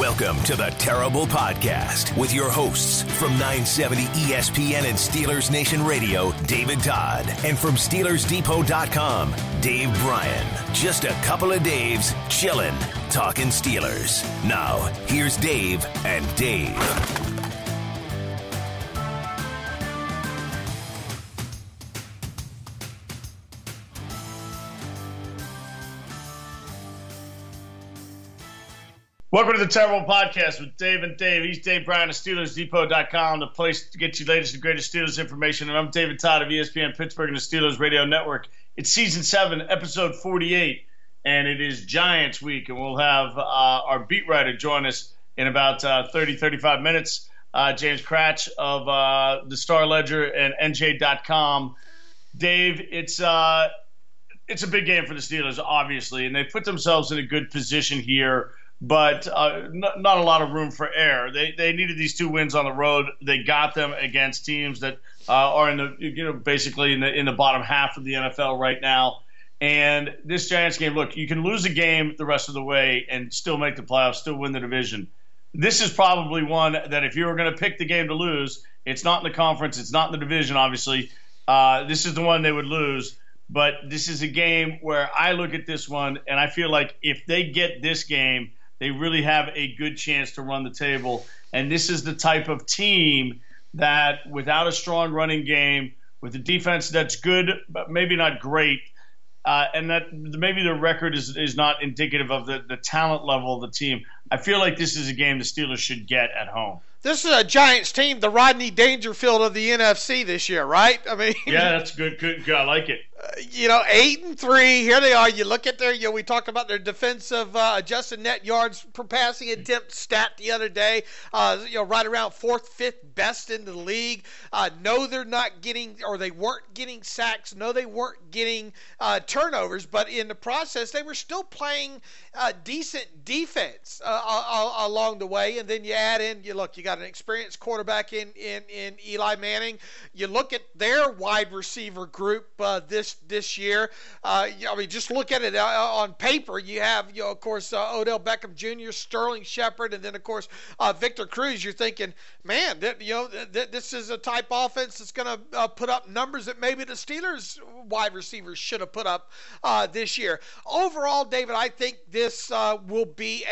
Welcome to the Terrible Podcast with your hosts from 970 ESPN and Steelers Nation Radio, David Todd, and from SteelersDepot.com, Dave Bryan. Just a couple of Daves chilling, talking Steelers. Now, here's Dave and Dave. Welcome to the Terrible Podcast with Dave and Dave. He's Dave Bryan of SteelersDepot.com, the place to get you latest and greatest Steelers information. And I'm David Todd of ESPN Pittsburgh and the Steelers Radio Network. It's Season 7, Episode 48, and it is Giants Week. And we'll have our beat writer join us in about 35 minutes, James Cratch of the Star Ledger and NJ.com. Dave, it's a big game for the Steelers, obviously, and they put themselves in a good position here. But not a lot of room for error. They needed these 2 wins on the road. They got them against teams that are in the basically in the bottom half of the NFL right now. And this Giants game, look, you can lose a game the rest of the way and still make the playoffs, still win the division. This is probably one that if you were going to pick the game to lose, it's not in the conference, it's not in the division, obviously. This is the one they would lose. But this is a game where I look at this one and I feel like if they get this game, they really have a good chance to run the table. And this is the type of team that without a strong running game, with a defense that's good, but maybe not great, and that maybe the record is not indicative of the talent level of the team, I feel like this is a game the Steelers should get at home. This is a Giants team, the Rodney Dangerfield of the NFC this year, right? I mean, yeah, that's good. I like it. 8-3. Here they are. You look at their, we talked about their defensive adjusted net yards per passing attempt stat the other day. Right around 4th, 5th best in the league. No, they're not getting, or they weren't getting sacks. No, they weren't getting turnovers. But in the process, they were still playing decent defense along the way. And then you add in, you got an experienced quarterback in Eli Manning. You look at their wide receiver group this year. Just look at it on paper. You have, of course, Odell Beckham Jr., Sterling Shepard, and then, of course, Victor Cruz. You're thinking, man, this is a type offense that's going to put up numbers that maybe the Steelers wide receivers should have put up this year. Overall, David, I think this will be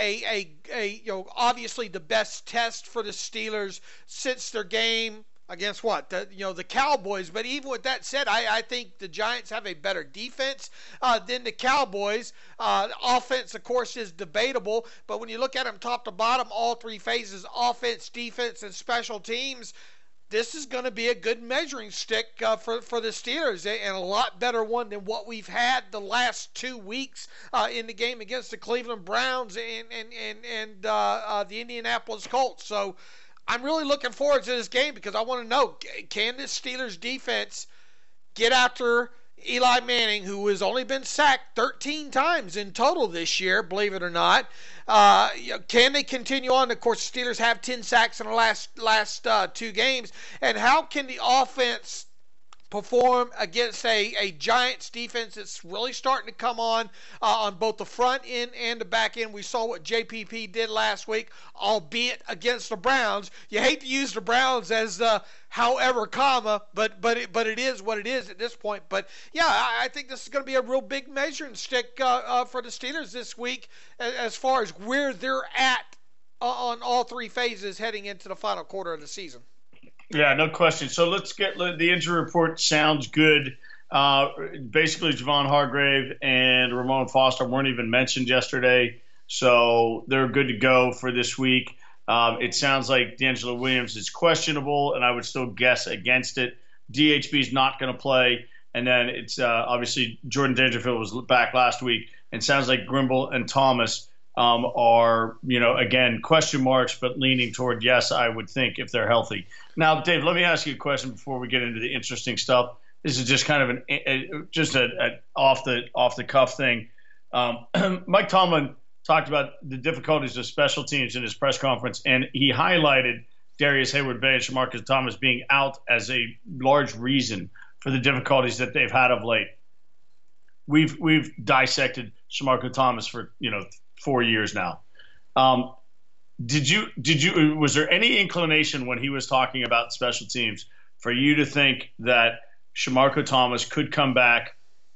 obviously the best test for the Steelers since their game against the Cowboys. But even with that said, I think the Giants have a better defense than the Cowboys. Offense, of course, is debatable. But when you look at them top to bottom, all 3 phases, offense, defense, and special teams, this is going to be a good measuring stick for the Steelers, and a lot better one than what we've had the last 2 weeks in the game against the Cleveland Browns and the Indianapolis Colts. So I'm really looking forward to this game because I want to know, can this Steelers defense get after Eli Manning, who has only been sacked 13 times in total this year, believe it or not? Can they continue on? Of course, the Steelers have 10 sacks in the last 2 games. And how can the offense perform against a Giants defense that's really starting to come on both the front end and the back end? We saw what JPP did last week, albeit against the Browns. You hate to use the Browns as however comma, but it is what it is at this point. But yeah, I think this is going to be a real big measuring stick for the Steelers this week as far as where they're at on all 3 phases heading into the final quarter of the season. Yeah, no question. So let's get the injury report. Sounds good. Basically, Javon Hargrave and Ramon Foster weren't even mentioned yesterday, so they're good to go for this week. It sounds like D'Angelo Williams is questionable, and I would still guess against it. DHB is not going to play, and then it's obviously Jordan Dangerfield was back last week, and sounds like Grimble and Thomas are, again, question marks, but leaning toward yes, I would think, if they're healthy. Now, Dave, let me ask you a question before we get into the interesting stuff. This is just kind of an off the cuff thing. Mike Tomlin talked about the difficulties of special teams in his press conference, and he highlighted Darius Heyward-Bey and Shamarcus Thomas being out as a large reason for the difficulties that they've had of late. We've dissected Shamarcus Thomas for 4 years now. Was there any inclination when he was talking about special teams for you to think that Shamarko Thomas could come back?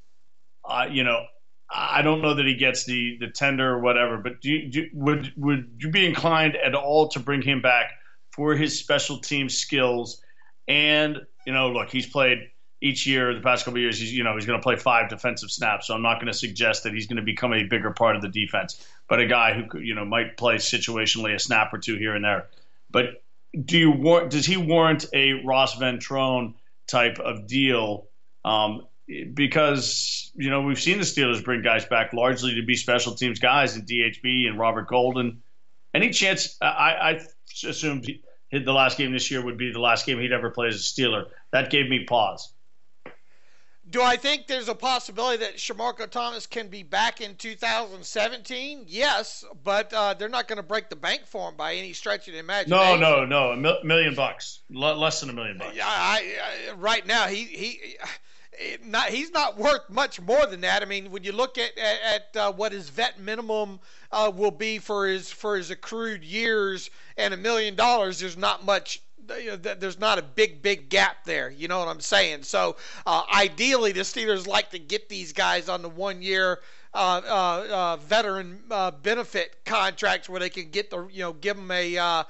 I don't know that he gets the tender or whatever, but would you be inclined at all to bring him back for his special team skills? And, look, he's played each year, the past couple of years, he's going to play 5 defensive snaps. So I'm not going to suggest that he's going to become a bigger part of the defense, but a guy who, might play situationally a snap or 2 here and there. But does he warrant a Ross Ventrone type of deal? Because, we've seen the Steelers bring guys back largely to be special teams guys in DHB and Robert Golden. Any chance, I assumed the last game this year would be the last game he'd ever play as a Steeler. That gave me pause. Do I think there's a possibility that Shamarko Thomas can be back in 2017? Yes, but they're not going to break the bank for him by any stretch of the imagination. No, $1 million, less than $1 million. Right now, he's not worth much more than that. I mean, when you look at what his vet minimum will be for his accrued years and $1 million, there's not much. There's not a big gap there. You know what I'm saying? So ideally, the Steelers like to get these guys on the 1-year veteran benefit contracts where they can get give them a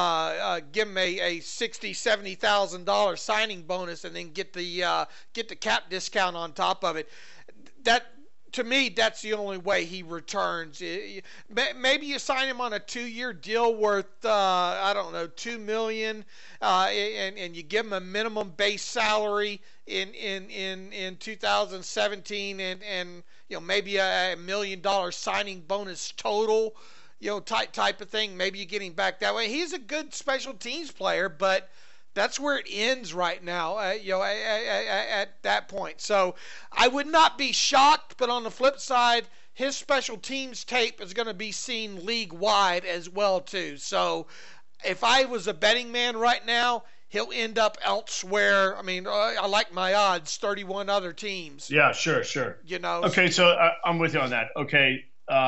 $60,000-$70,000 signing bonus and then get the cap discount on top of it. That, to me, that's the only way he returns. Maybe you sign him on a 2-year deal worth $2 million, and you give him a minimum base salary in 2017, and maybe a $1 million signing bonus total, type of thing. Maybe you get him back that way. He's a good special teams player, but that's where it ends right now, at that point. So I would not be shocked, but on the flip side, his special teams tape is going to be seen league-wide as well, too. So if I was a betting man right now, he'll end up elsewhere. I mean, I like my odds, 31 other teams. Yeah, sure. Okay, so I'm with you on that. Okay,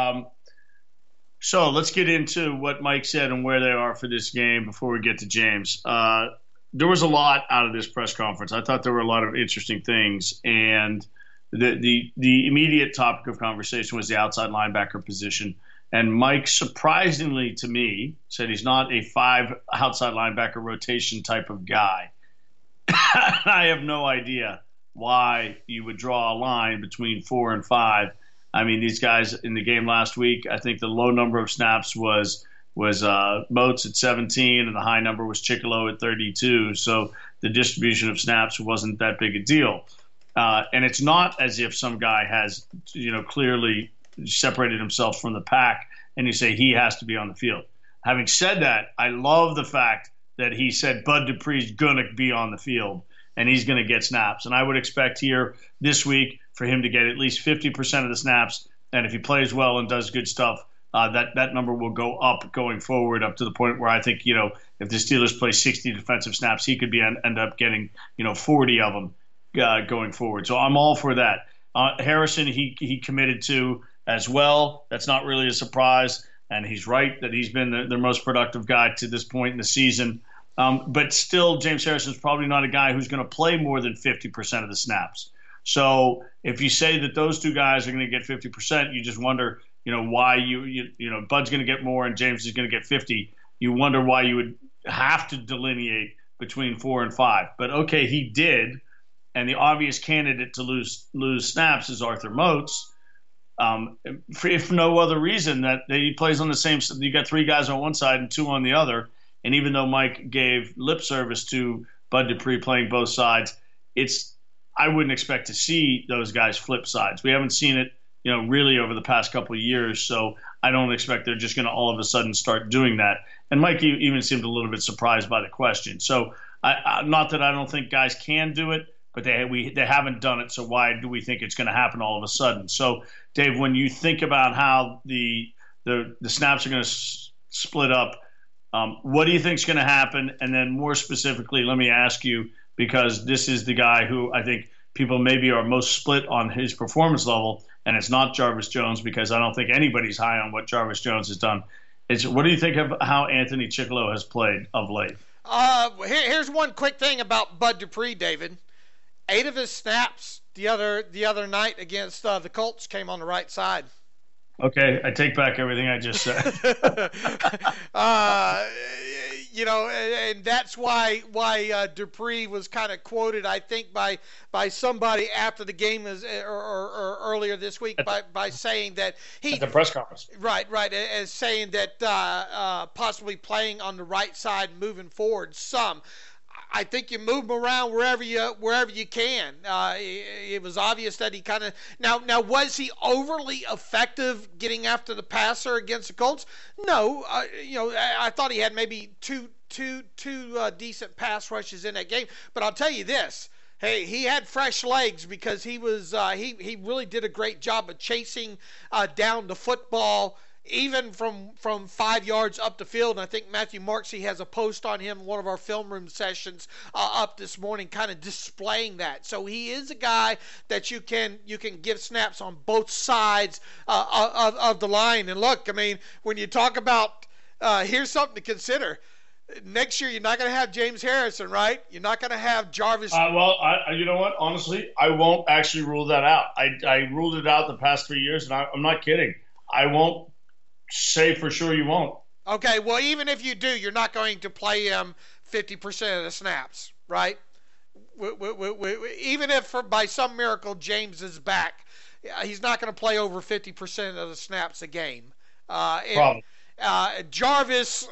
so let's get into what Mike said and where they are for this game before we get to James. There was a lot out of this press conference. I thought there were a lot of interesting things, and the immediate topic of conversation was the outside linebacker position. And Mike, surprisingly to me, said he's not a 5 outside linebacker rotation type of guy. I have no idea why you would draw a line between 4 and 5. I mean, these guys in the game last week, I think the low number of snaps was Moats at 17, and the high number was Chickillo at 32. So the distribution of snaps wasn't that big a deal. And it's not as if some guy has, clearly separated himself from the pack and you say he has to be on the field. Having said that, I love the fact that he said Bud Dupree's going to be on the field and he's going to get snaps. And I would expect here this week for him to get at least 50% of the snaps. And if he plays well and does good stuff, that number will go up going forward, up to the point where I think, if the Steelers play 60 defensive snaps, he could end up getting, 40 of them going forward. So I'm all for that. Harrison, he committed to as well. That's not really a surprise. And he's right that he's been the most productive guy to this point in the season. But still, James Harrison's probably not a guy who's going to play more than 50% of the snaps. So if you say that those two guys are going to get 50%, you just wonder, why Bud's going to get more and James is going to get 50. You wonder why you would have to delineate between 4 and 5. But okay, he did. And the obvious candidate to lose snaps is Arthur Moats. If no other reason that he plays on the same, you got 3 guys on one side and 2 on the other. And even though Mike gave lip service to Bud Dupree playing both sides, I wouldn't expect to see those guys flip sides. We haven't seen it, really over the past couple of years. So I don't expect they're just going to all of a sudden start doing that. And Mike even seemed a little bit surprised by the question. So not that I don't think guys can do it, but they haven't done it. So why do we think it's going to happen all of a sudden? So Dave, when you think about how the snaps are going to split up, what do you think is going to happen? And then more specifically, let me ask you, because this is the guy who I think people maybe are most split on his performance level, and it's not Jarvis Jones, because I don't think anybody's high on what Jarvis Jones has done. What do you think of how Anthony Chickillo has played of late? Here's one quick thing about Bud Dupree, David. 8 of his snaps the other night against the Colts came on the right side. Okay, I take back everything I just said. And that's why Dupree was kind of quoted, I think, by somebody after the game or earlier this week by saying that he at the press conference. Right, as saying that possibly playing on the right side moving forward some. I think you move him around wherever you can. It was obvious that he kind of now was he overly effective getting after the passer against the Colts? No, I thought he had maybe two decent pass rushes in that game. But I'll tell you this. Hey, he had fresh legs because he was he really did a great job of chasing down the football. Even from 5 yards up the field, and I think Matthew Marksey has a post on him in one of our film room sessions up this morning, kind of displaying that. So he is a guy that you can give snaps on both sides of the line. And look, I mean, when you talk about here's something to consider. Next year, you're not going to have James Harrison, right? You're not going to have Jarvis. You know what? Honestly, I won't actually rule that out. I ruled it out the past 3 years, and I'm not kidding. I won't say for sure you won't. Okay, well, even if you do, you're not going to play him 50% of the snaps, right? Even if by some miracle James is back, he's not going to play over 50% of the snaps a game. Probably. Jarvis,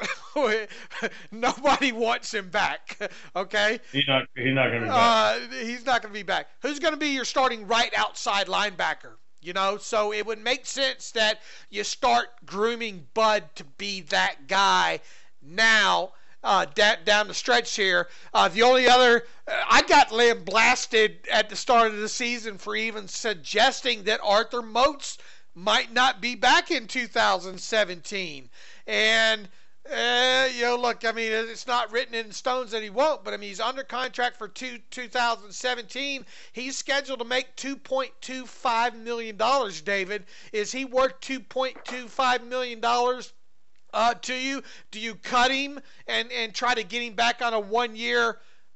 nobody wants him back. Okay, he's not going to be back. He's not going to be back. Who's going to be your starting right outside linebacker? So it would make sense that you start grooming Bud to be that guy now down the stretch here. The only other, I got lambasted at the start of the season for even suggesting that Arthur Moats might not be back in 2017. And look, I mean, it's not written in stones that he won't, but I mean, he's under contract for 2017. He's scheduled to make $2.25 million, David. Is he worth $2.25 million to you? Do you cut him and try to get him back on a 1 year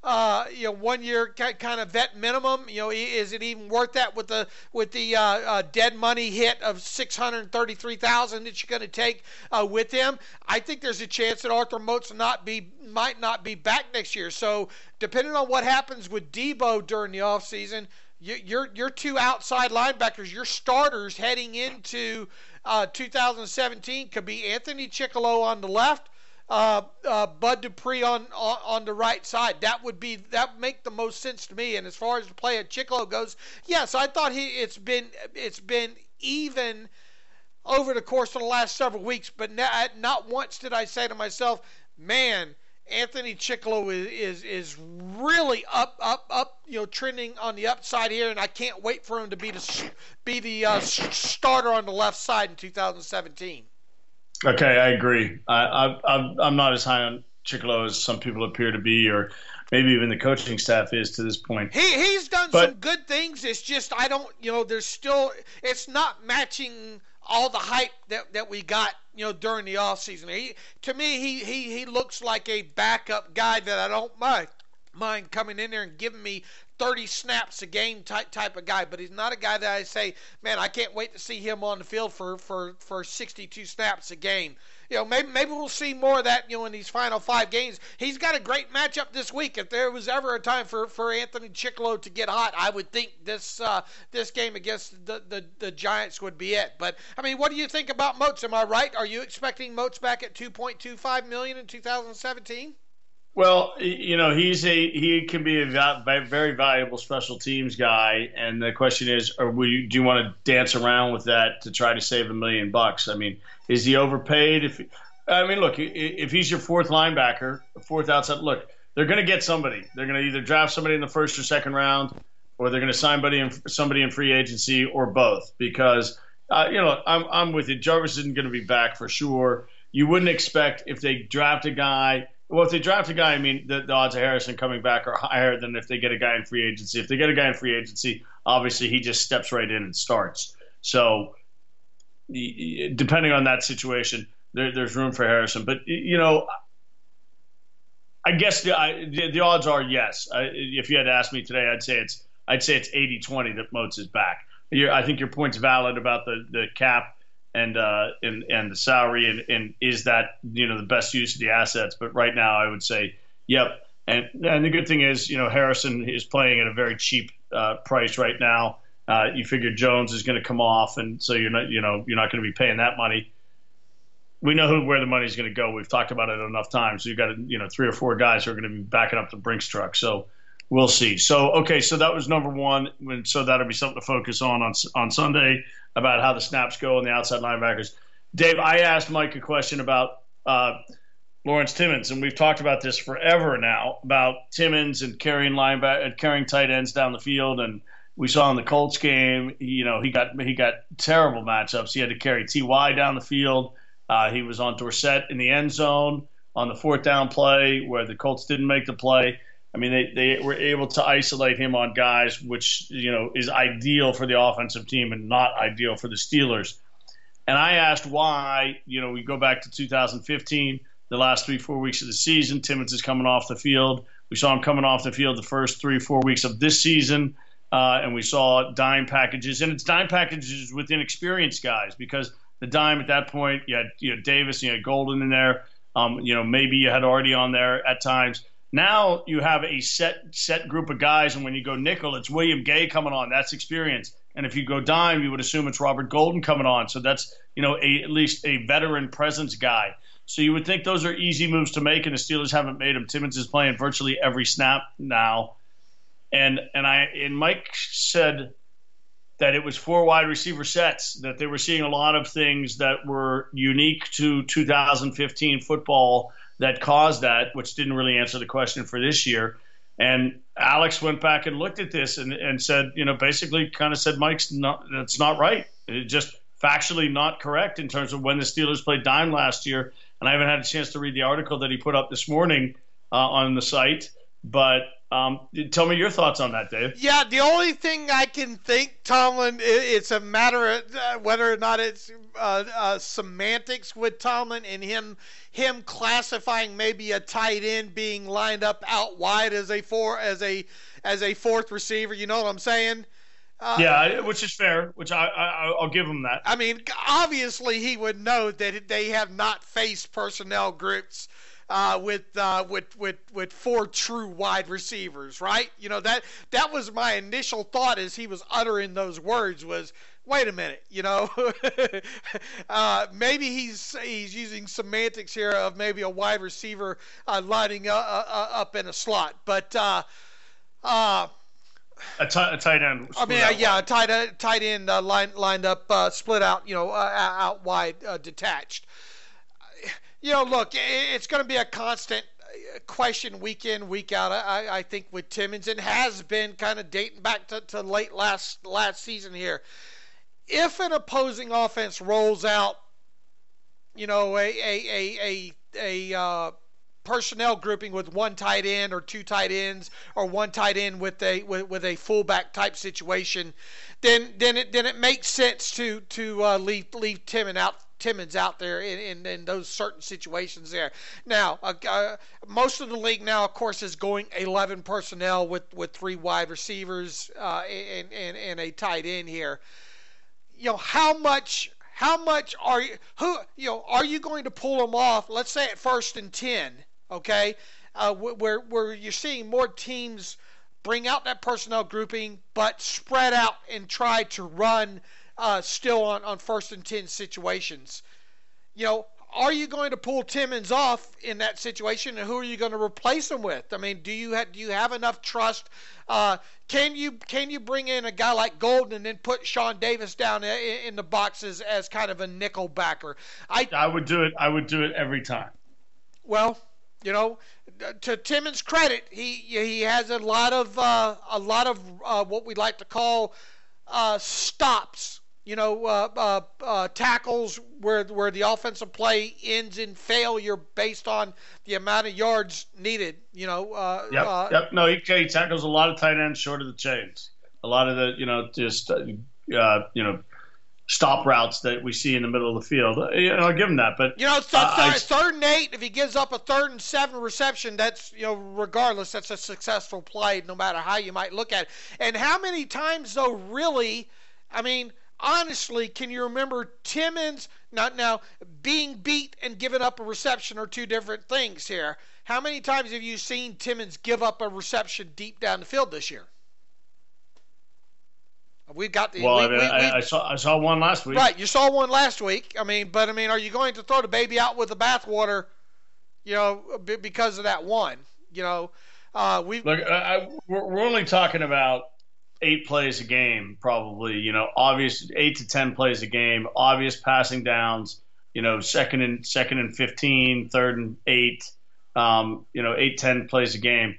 1 year kind of vet minimum? Is it even worth that with the dead money hit of $633,000 that you're going to take with him? I think there's a chance that Arthur Moats might not be back next year. So depending on what happens with Debo during the offseason, your 2 outside linebackers, your starters heading into 2017 could be Anthony Chickillo on the left, Bud Dupree on the right side. That would make the most sense to me. And as far as the play at Chickillo goes, yes, I thought it's been even over the course of the last several weeks, but not once did I say to myself, man, Anthony Chickillo is really up, trending on the upside here, and I can't wait for him to be the starter on the left side in 2017. Okay, I agree. I'm not as high on Chickillo as some people appear to be, or maybe even the coaching staff is to this point. He's done some good things. It's just it's not matching all the hype that we got during the offseason. To me, he looks like a backup guy that I don't mind coming in there and giving me 30 snaps a game type of guy, but he's not a guy that I say, man, I can't wait to see him on the field for 62 snaps a game. Maybe we'll see more of that, in these final 5 games. He's got a great matchup this week. If there was ever a time for Anthony Chickillo to get hot, I would think this game against the Giants would be it. But I mean, what do you think about Moats? Am I right? Are you expecting Moats back at $2.25 million in 2017? Well, he can be a very valuable special teams guy, and the question is, do you want to dance around with that to try to save $1 million? I mean, is he overpaid? Look, if he's your 4th linebacker, 4th outside, look, they're going to get somebody. They're going to either draft somebody in the 1st or 2nd round, or they're going to sign somebody in free agency, or both. Because I'm with you. Jarvis isn't going to be back for sure. You wouldn't expect if they draft a guy. Well, if they draft a guy, I mean, the odds of Harrison coming back are higher than if they get a guy in free agency. If they get a guy in free agency, obviously he just steps right in and starts. So depending on that situation, there's room for Harrison. But, I guess the odds are yes. If you had asked me today, I'd say it's 80-20 that Moats is back. I think your point's valid about the cap and the salary and is that the best use of the assets. But right now, I would say yep. And the good thing is Harrison is playing at a very cheap price right now. You figure Jones is going to come off, and so you're not going to be paying that money. We know where the money's going to go. We've talked about it enough times. So you've got 3 or 4 guys who are going to be backing up the Brinks truck. So we'll see. So so that was number one. And so that'll be something to focus on Sunday about how the snaps go and the outside linebackers. Dave, I asked Mike a question about Lawrence Timmons, and we've talked about this forever now about Timmons and carrying tight ends down the field. And we saw in the Colts game, he got terrible matchups. He had to carry T.Y. down the field. He was on Dorsett in the end zone on the 4th down play where the Colts didn't make the play. I mean, they were able to isolate him on guys, which, is ideal for the offensive team and not ideal for the Steelers. And I asked why, we go back to 2015, the last 3-4 weeks of the season, Timmons is coming off the field. We saw him coming off the field the first 3-4 weeks of this season, and we saw dime packages. And it's dime packages with inexperienced guys because the dime at that point, you had Davis, you had Golden in there. Maybe you had already on there at times. Now you have a set group of guys, and when you go nickel, it's William Gay coming on. That's experience. And if you go dime, you would assume it's Robert Golden coming on. So that's at least a veteran presence guy. So you would think those are easy moves to make, and the Steelers haven't made them. Timmons is playing virtually every snap now, and Mike said that it was 4 wide receiver sets, that they were seeing a lot of things that were unique to 2015 football that caused that, which didn't really answer the question for this year. And Alex went back and looked at this and said, basically kind of said, that's not right. It's just factually not correct in terms of when the Steelers played dime last year. And I haven't had a chance to read the article that he put up this morning on the site, but tell me your thoughts on that, Dave. Yeah, the only thing I can think, Tomlin, it's a matter of whether or not it's semantics with Tomlin and him classifying maybe a tight end being lined up out wide as a fourth receiver. You know what I'm saying? Yeah, which is fair. Which I'll give him that. I mean, obviously he would know that they have not faced personnel groups with 4 true wide receivers, right? That was my initial thought as he was uttering those words was, wait a minute, maybe he's using semantics here of maybe a wide receiver lining up in a slot, but a tight end. I mean, a tight end lined up, split out, out wide, detached. Look, it's going to be a constant question week in, week out, I think, with Timmons, and has been kind of dating back to late last season here. If an opposing offense rolls out, a personnel grouping with 1 tight end or 2 tight ends or 1 tight end with a fullback type situation, then it makes sense to leave Timmons out there in those certain situations there. Now, most of the league now, of course, is going 11 personnel with 3 wide receivers and a tight end here. How much are you going to pull them off? Let's say at 1st and 10, okay, where you're seeing more teams bring out that personnel grouping, but spread out and try to run still on 1st and 10 situations. Are you going to pull Timmons off in that situation, and who are you going to replace him with? I mean, do you have enough trust? Can you bring in a guy like Golden and then put Sean Davis down in the boxes as kind of a nickel backer? I would do it. I would do it every time. Well, to Timmons' credit, he has a lot of what we like to call stops. Tackles where the offensive play ends in failure based on the amount of yards needed. Yep. No, he tackles a lot of tight ends short of the chains. A lot of the, stop routes that we see in the middle of the field. I'll give him that. But third and 8. If he gives up a 3rd and 7 reception, that's regardless, that's a successful play, no matter how you might look at it. And how many times though, really? I mean, honestly, can you remember Timmons now being beat and giving up a reception are two different things here? How many times have you seen Timmons give up a reception deep down the field this year? We've got the. Well, I saw one last week. Right, you saw one last week. Are you going to throw the baby out with the bathwater? Because of that one. Look, we're only talking about 8 plays a game, probably. Obvious 8 to 10 plays a game. Obvious passing downs. Second and 15, 3rd and 8. 8-10 plays a game.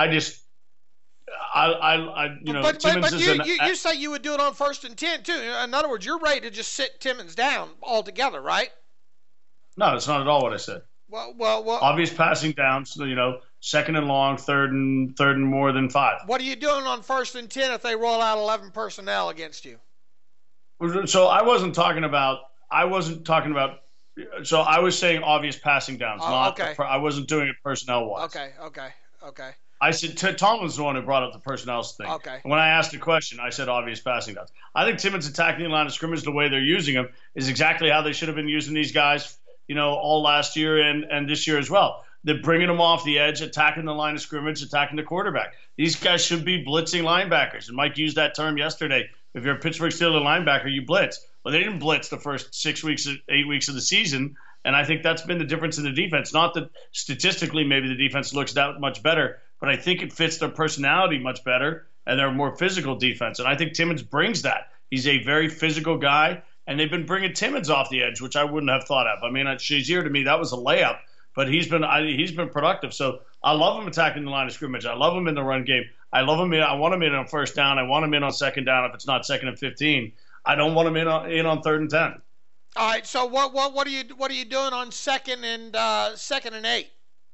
You say you would do it on 1st and 10 too. In other words, you're ready to just sit Timmons down altogether, right? No, that's not at all what I said. Well. Obvious passing downs. 2nd and long, 3rd and more than 5. What are you doing on 1st and 10 if they roll out 11 personnel against you? So I wasn't talking about. So I was saying obvious passing downs. Okay. I wasn't doing it personnel wise. Okay. I said Tomlin's the one who brought up the personnel thing. Okay. And when I asked the question, I said obvious passing downs. I think Timmons attacking the line of scrimmage the way they're using him is exactly how they should have been using these guys, all last year and this year as well. They're bringing them off the edge, attacking the line of scrimmage, attacking the quarterback. These guys should be blitzing linebackers. And Mike used that term yesterday. If you're a Pittsburgh Steelers linebacker, you blitz. Well, they didn't blitz the first 8 weeks of the season. And I think that's been the difference in the defense. Not that statistically maybe the defense looks that much better, but I think it fits their personality much better, and they're a more physical defense. And I think Timmons brings that. He's a very physical guy, and they've been bringing Timmons off the edge, which I wouldn't have thought of. Shazier, to me, that was a layup, but he's been productive. So I love him attacking the line of scrimmage. I love him in the run game. I love him. I want him in on 1st down. I want him in on 2nd down if it's not 2nd and 15. I don't want him in on 3rd and 10. All right. So what are you doing on 2nd and 8?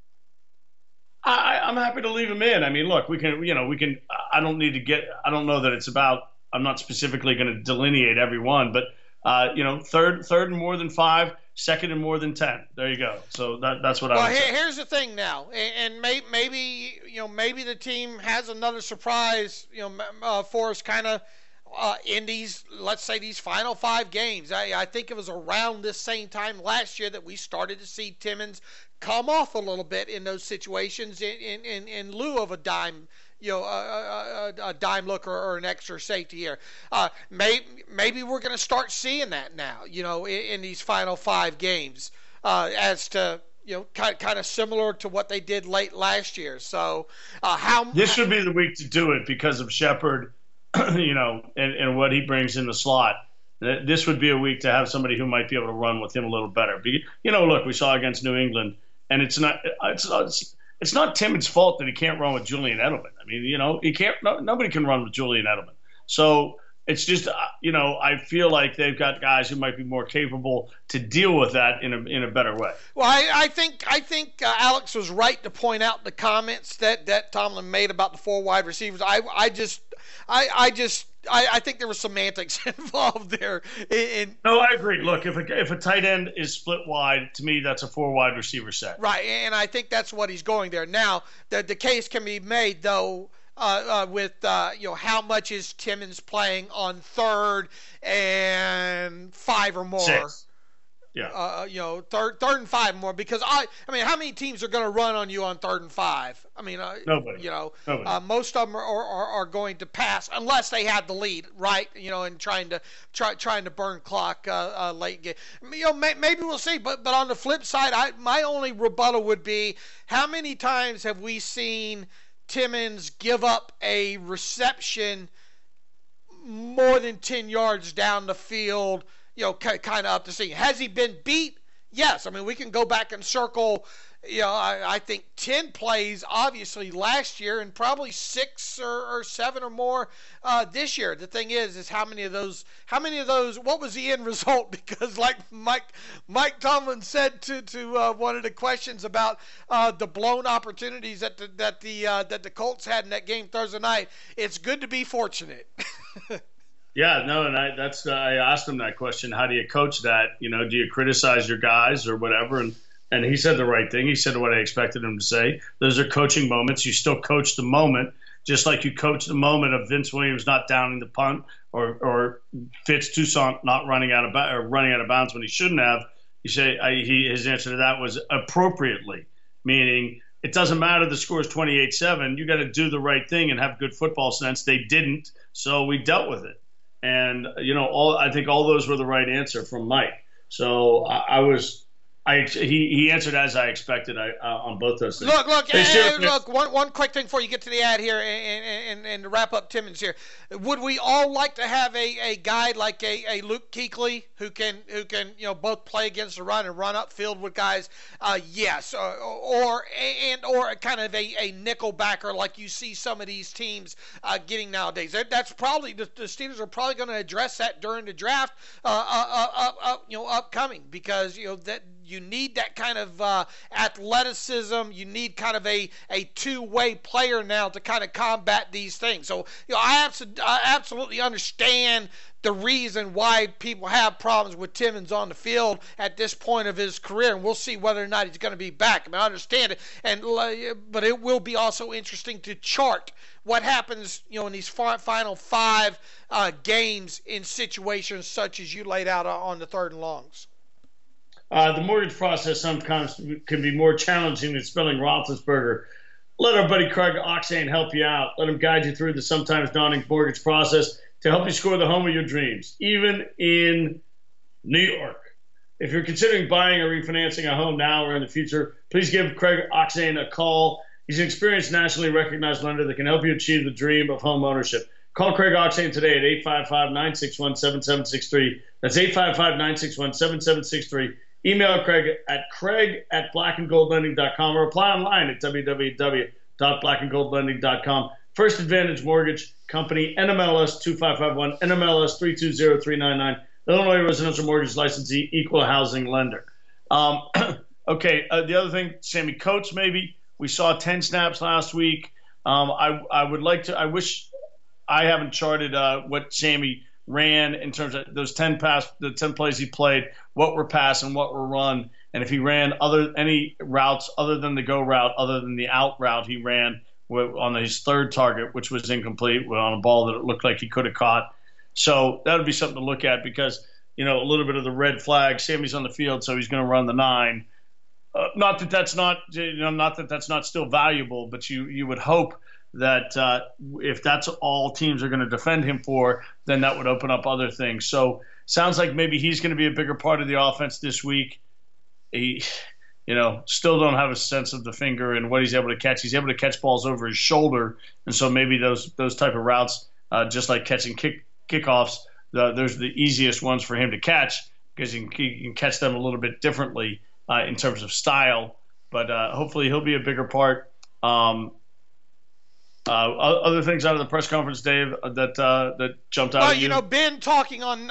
I'm happy to leave him in. Look, we can. I don't need to get. I don't know that it's about. I'm not specifically going to delineate every one, but 3rd and more than 5, 2nd and more than 10. There you go. So that's what I would say. Here's the thing now, and maybe the team has another surprise. For us, kind of. In these, let's say these final 5 games, I think it was around this same time last year that we started to see Timmons come off a little bit in those situations in lieu of a dime, a dime look or an extra safety here. Maybe we're going to start seeing that now, in these final 5 games, as to. Kind of similar to what they did late last year. So, this should be the week to do it because of Shepard. And what he brings in the slot. This would be a week to have somebody who might be able to run with him a little better. Look, we saw against New England, and it's not Timmons' fault that he can't run with Julian Edelman. He can't. Nobody can run with Julian Edelman. So it's just, I feel like they've got guys who might be more capable to deal with that in a better way. Well, I think Alex was right to point out the comments that Tomlin made about the 4 wide receivers. I think there was semantics involved there. No, I agree. Look, if a tight end is split wide, to me that's a 4 wide receiver set. Right, and I think that's what he's going there. Now, the case can be made though. With how much is Timmons playing on 3rd and 5 or more? 6. Yeah. Third and 5 or more, because how many teams are going to run on you on 3rd and 5? Nobody. Nobody. Most of them are going to pass unless they have the lead, right? And trying to burn clock late game. Maybe we'll see. But on the flip side, my only rebuttal would be, how many times have we seen Timmons give up a reception more than 10 yards down the field, kind of up the seam? Has he been beat? Yes. We can go back and circle, I think 10 plays, obviously, last year, and probably 6 or 7 or more this year. The thing is how many of those, what was the end result? Because like Mike Tomlin said to one of the questions about the blown opportunities that the Colts had in that game Thursday night, it's good to be fortunate. Yeah, no, and I asked him that question. How do you coach that? You know, do you criticize your guys or whatever? And he said the right thing. He said what I expected him to say. Those are coaching moments. You still coach the moment, just like you coach the moment of Vince Williams not downing the punt or Fitz Toussaint not running out of bounds when he shouldn't have. You say his answer to that was appropriately, meaning it doesn't matter the score is 28-7. You got to do the right thing and have good football sense. They didn't, so we dealt with it. And I think all those were the right answer from Mike. So he answered as I expected on both those things. Look, one quick thing before you get to the ad here and to wrap up Timmons here. Would we all like to have a guy like a Luke Kuechly who can both play against the run and run upfield with guys? Yes, or kind of a nickel backer like you see some of these teams getting nowadays. That's probably the Steelers are probably going to address that during the draft upcoming, because that you need that kind of athleticism. You need kind of a two-way player now to kind of combat these things. So I absolutely understand the reason why people have problems with Timmons on the field at this point of his career, and we'll see whether or not he's going to be back. I mean, I understand it, but it will be also interesting to chart what happens, in these final 5 games in situations such as you laid out on the 3rd and longs. The mortgage process sometimes can be more challenging than spelling Roethlisberger. Let our buddy Craig Oxane help you out. Let him guide you through the sometimes daunting mortgage process to help you score the home of your dreams, even in New York. If you're considering buying or refinancing a home now or in the future, please give Craig Oxane a call. He's an experienced, nationally recognized lender that can help you achieve the dream of home ownership. Call Craig Oxane today at 855-961-7763. That's 855-961-7763. Email Craig at blackandgoldlending.com or apply online at www.blackandgoldlending.com. First Advantage Mortgage Company, NMLS 2551, NMLS 320399, Illinois Residential Mortgage Licensee, Equal Housing Lender. Okay, the other thing, Sammy Coates maybe. We saw 10 snaps last week. I wish I haven't charted what Sammy ran in terms of those 10 plays he played, what were pass and what were run, and if he ran any routes other than the go route, other than the out route he ran on his 3rd target, which was incomplete, on a ball that it looked like he could have caught. So that would be something to look at, because a little bit of the red flag. Sammy's on the field, so he's going to run the 9. Not that that's not still valuable, but you would hope that if that's all teams are going to defend him for, then that would open up other things. So sounds like maybe he's going to be a bigger part of the offense this week. He, still don't have a sense of the finger and what he's able to catch. He's able to catch balls over his shoulder, and so maybe those type of routes, just like catching kickoffs, those are the easiest ones for him to catch, because he can catch them a little bit differently in terms of style. But hopefully he'll be a bigger part. Other things out of the press conference, Dave, that jumped out at you? Ben talking on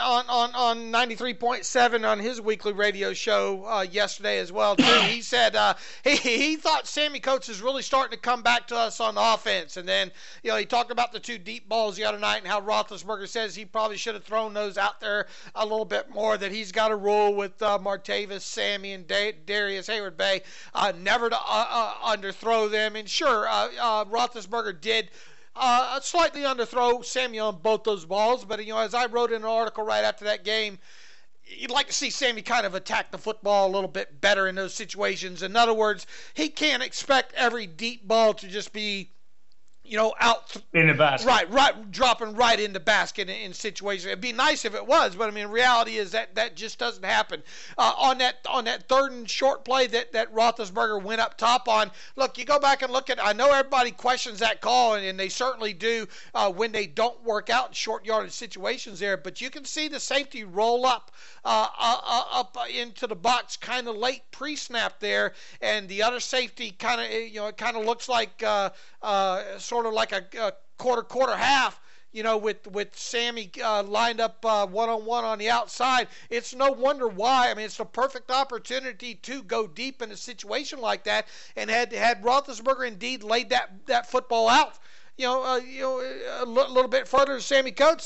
93.7 on his weekly radio show yesterday as well, too. He said he thought Sammy Coates is really starting to come back to us on offense. And then, he talked about the 2 deep balls the other night and how Roethlisberger says he probably should have thrown those out there a little bit more, that he's got to roll with Martavis, Sammy, and Darius Hayward-Bay, never to underthrow them. And sure, Roethlisberger did slightly underthrow Sammy on both those balls, but as I wrote in an article right after that game, you'd like to see Sammy kind of attack the football a little bit better in those situations. In other words, he can't expect every deep ball to just be out in the basket. Right, dropping right in the basket in situations. It'd be nice if it was, but reality is that just doesn't happen. On that 3rd and short play that Roethlisberger went up top on. Look, you go back and look at. I know everybody questions that call, and they certainly do when they don't work out in short yardage situations there. But you can see the safety roll up into the box kind of late pre-snap there, and the other safety kind of it kind of looks like sort of like a quarter half, with Sammy lined up one-on-one on the outside. It's no wonder why. It's the perfect opportunity to go deep in a situation like that. And had Roethlisberger indeed laid that football out, a little bit further to Sammy Coates,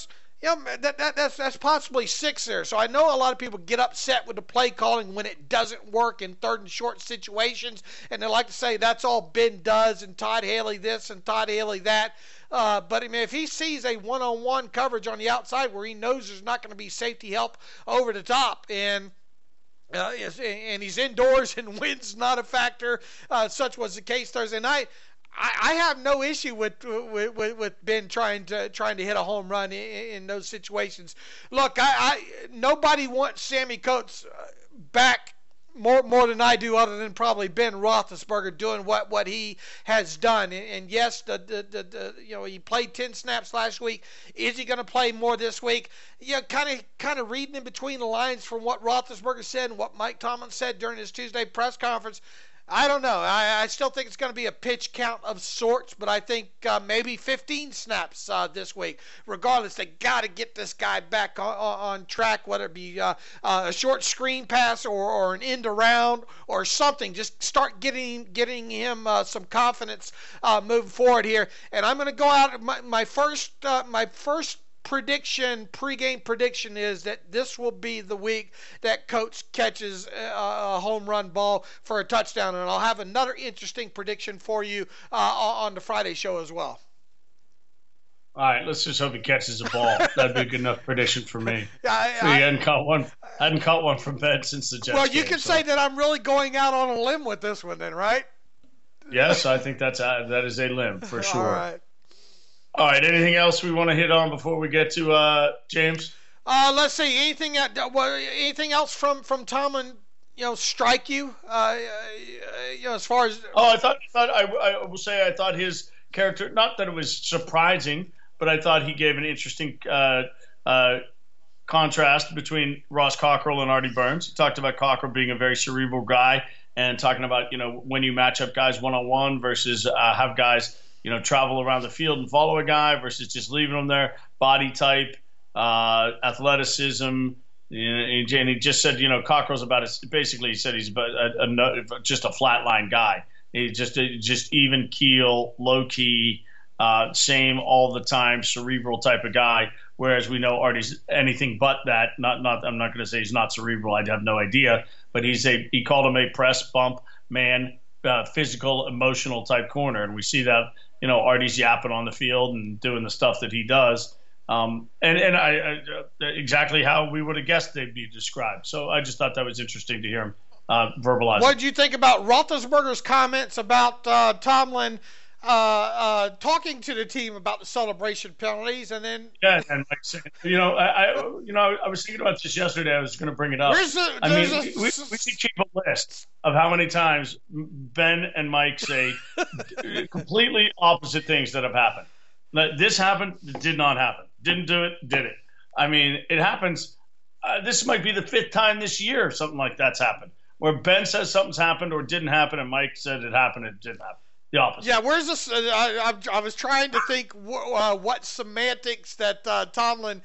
that's possibly 6 there. So I know a lot of people get upset with the play calling when it doesn't work in third and short situations, and they like to say that's all Ben does and Todd Haley this and Todd Haley that. But I mean, if he sees a one-on-one coverage on the outside where he knows there's not going to be safety help over the top, and he's indoors and wind's not a factor, such was the case Thursday night, I have no issue with Ben trying to hit a home run in those situations. Look, nobody wants Sammy Coates back more than I do, other than probably Ben Roethlisberger doing what he has done. And yes, he played 10 snaps last week. Is he going to play more this week? Kind of reading in between the lines from what Roethlisberger said and what Mike Tomlin said during his Tuesday press conference. I don't know. I still think it's going to be a pitch count of sorts, but I think maybe 15 snaps this week. Regardless, they got to get this guy back on track, whether it be a short screen pass or an end around or something. Just start getting him some confidence moving forward here. And I'm going to go out. My first pregame prediction is that this will be the week that Coates catches a home run ball for a touchdown, and I'll have another interesting prediction for you on the Friday show as well. All right, let's just hope he catches a ball. That'd be a good enough prediction for me. I hadn't caught one from Ben since the Jets. Well, you game, can say that I'm really going out on a limb with this one, then, right? Yes, I think that is a limb for sure. All right. All right, anything else we want to hit on before we get to James? Let's see. Anything else from Tomlin, strike you? As far as I will say I thought his character, not that it was surprising, but I thought he gave an interesting contrast between Ross Cockrell and Artie Burns. He talked about Cockrell being a very cerebral guy and talking about when you match up guys one-on-one versus have guys travel around the field and follow a guy versus just leaving them there. Body type, athleticism, and he just said, Cockrell's about basically he said he's about just a flatline guy. He's just even keel, low key, same all the time, cerebral type of guy. Whereas we know Artie's anything but that. I'm not going to say he's not cerebral. I have no idea, but he called him a press bump man, physical, emotional type corner, and we see that. Artie's yapping on the field and doing the stuff that he does, and I exactly how we would have guessed they'd be described. So I just thought that was interesting to hear him verbalize. What did you think about Roethlisberger's comments about Tomlin talking to the team about the celebration penalties, and then and Mike said, I was thinking about this yesterday. I was going to bring it up. We should keep a list of how many times Ben and Mike say completely opposite things that have happened. This happened, it did not happen. Didn't do it, did it. I mean, it happens. This might be the 5th time this year something like that's happened, where Ben says something's happened or didn't happen, and Mike said it happened, it didn't happen. The opposite. Yeah, where's this? I was trying to think what semantics that Tomlin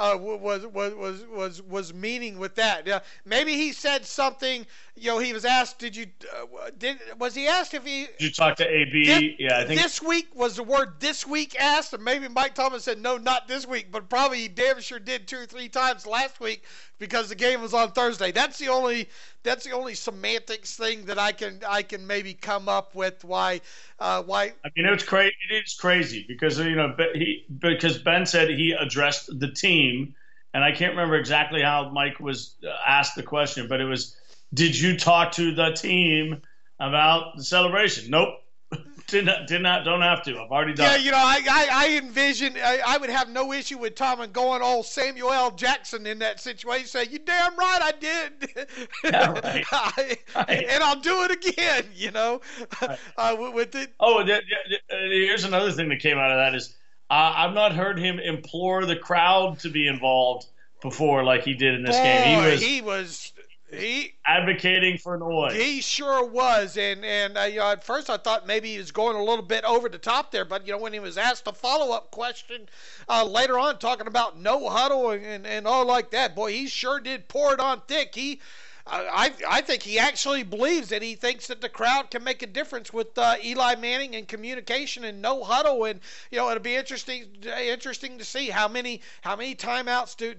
was meaning with that. Maybe he said something. He was asked, was he asked if he? Did you talk to AB? I think this week was the word "this week" asked, and maybe Mike Tomlin said no, not this week, but probably he damn sure did 2 or 3 times last week because the game was on Thursday. That's the only semantics thing that I can maybe come up with why. I mean, it's crazy. It is crazy because because Ben said he addressed the team, and I can't remember exactly how Mike was asked the question, but it was, did you talk to the team about the celebration? Nope. Don't have to. I've already done it. I envision I would have no issue with Tomlin going all Samuel L. Jackson in that situation, saying, "You damn right I did." Yeah, right. Right. And I'll do it again, Right. With it. Oh, here's another thing that came out of that is I've not heard him implore the crowd to be involved before like he did in this game. He was advocating for noise. He sure was, and at first I thought maybe he was going a little bit over the top there, but when he was asked a follow-up question later on, talking about no huddle and all like that, boy, he sure did pour it on thick. I think he actually believes that he thinks that the crowd can make a difference with Eli Manning and communication and no huddle, and it'll be interesting to see how many timeouts do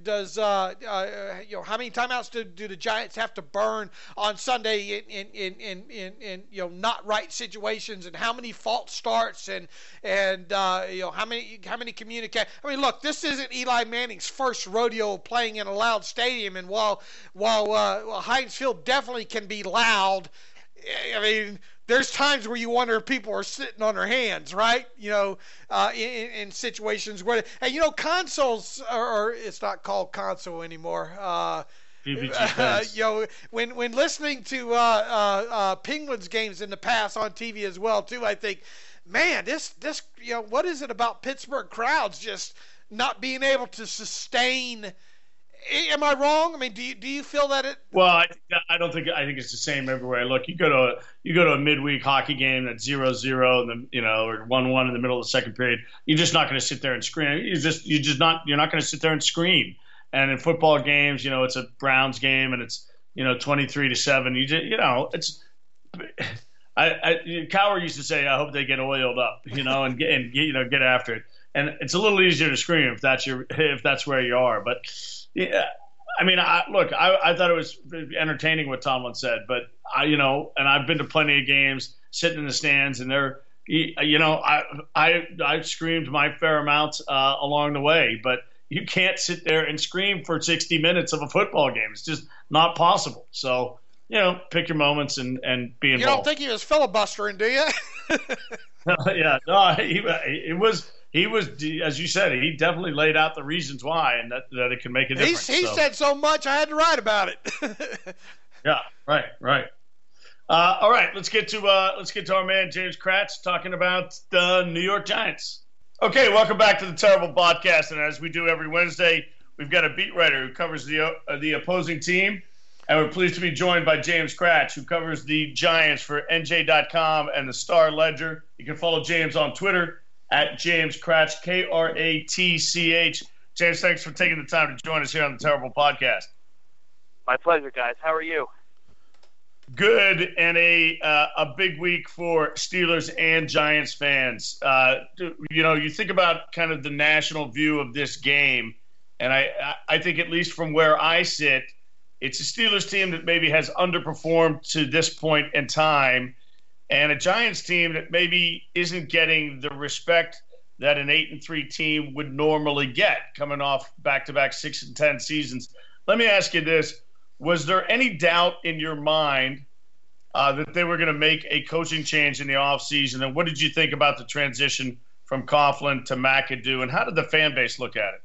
the Giants have to burn on Sunday in not right situations, and how many false starts and how many communicate. I mean, look, this isn't Eli Manning's first rodeo playing in a loud stadium, and while Heinz Field definitely can be loud, I mean, there's times where you wonder if people are sitting on their hands, right? In situations where, and consoles or it's not called console anymore. When listening to Penguins games in the past on TV as well too, I think, man, this what is it about Pittsburgh crowds just not being able to sustain? Am I wrong? I mean, do you feel that it? Well, I think it's the same everywhere. Look, you go to a midweek hockey game that's 0-0 and then or 1-1 in the middle of the second period. You're just not going to sit there and scream. You're not going to sit there and scream. And in football games, it's a Browns game and it's 23-7. It's. Cowher used to say, "I hope they get oiled up," and get after it. And it's a little easier to scream if that's where you are. But yeah, I mean, I thought it was entertaining what Tomlin said. But and I've been to plenty of games, sitting in the stands, and I screamed my fair amount along the way. But you can't sit there and scream for 60 minutes of a football game. It's just not possible. So pick your moments and be involved. You don't think he was filibustering, do you? Yeah, no, he was, as you said, he definitely laid out the reasons why, and that it can make a difference. He said so much, I had to write about it. Yeah, right. All right, let's get to our man James Kratz talking about the New York Giants. Okay, welcome back to the Terrible Podcast, and as we do every Wednesday, we've got a beat writer who covers the opposing team, and we're pleased to be joined by James Kratz, who covers the Giants for NJ.com and the Star Ledger. You can follow James on Twitter at James Kratz, Kratch. James, thanks for taking the time to join us here on the Terrible Podcast. My pleasure, guys. How are you? Good, and a big week for Steelers and Giants fans. You think about kind of the national view of this game, and I think at least from where I sit, it's a Steelers team that maybe has underperformed to this point in time, and a Giants team that maybe isn't getting the respect that an 8-3 team would normally get, coming off back-to-back 6-10 seasons. Let me ask you this. Was there any doubt in your mind that they were going to make a coaching change in the offseason? And what did you think about the transition from Coughlin to McAdoo? And how did the fan base look at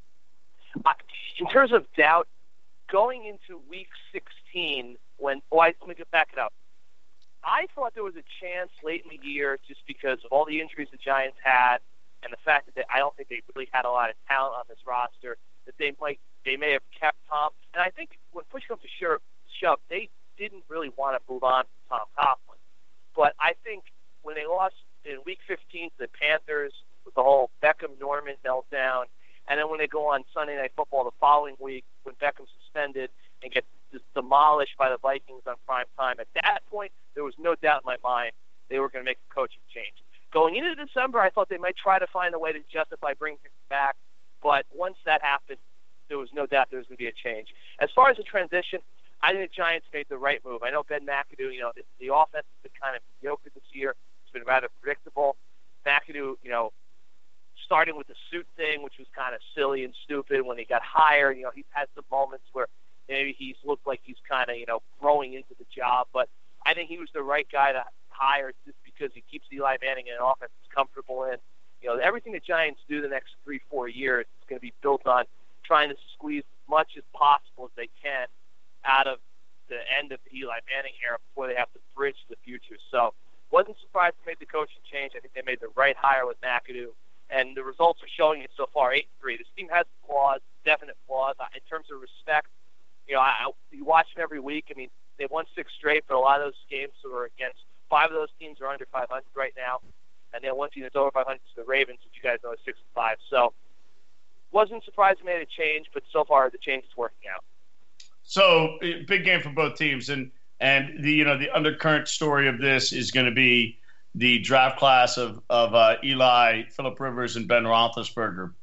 it? In terms of doubt, going into Week 16, let me back it up. I thought there was a chance late in the year, just because of all the injuries the Giants had and the fact that I don't think they really had a lot of talent on this roster, that they may have kept Tom. And I think when push comes to shove, they didn't really want to move on from Tom Coughlin. But I think when they lost in Week 15 to the Panthers with the whole Beckham-Norman meltdown, and then when they go on Sunday Night Football the following week when Beckham's suspended and gets demolished by the Vikings on prime time, at that point there was no doubt in my mind they were going to make a coaching change. Going into December, I thought they might try to find a way to justify bringing him back, but once that happened, there was no doubt there was going to be a change. As far as the transition, I think the Giants made the right move. I know Ben McAdoo, the offense has been kind of mediocre this year. It's been rather predictable. McAdoo, starting with the suit thing, which was kind of silly and stupid when he got hired. He's had some moments where maybe he's looked like he's kind of, growing into the job. But I think he was the right guy to hire just because he keeps Eli Manning in an offense he's comfortable in. Everything the Giants do the next 3-4 years is going to be built on trying to squeeze as much as possible as they can out of the end of the Eli Manning era before they have to bridge the future. So wasn't surprised they made the coaching change. I think they made the right hire with McAdoo, and the results are showing it so far, 8-3. This team has flaws, definite flaws. In terms of respect, you watch them every week. I mean, they won 6 straight, but a lot of those games were against 5 of those teams are under 500 right now, and then one team that's over 500 is the Ravens, which you guys know is 6-5. So wasn't surprised they made a change, but so far the change is working out. So big game for both teams, and the undercurrent story of this is going to be the draft class of Eli, Phillip Rivers, and Ben Roethlisberger.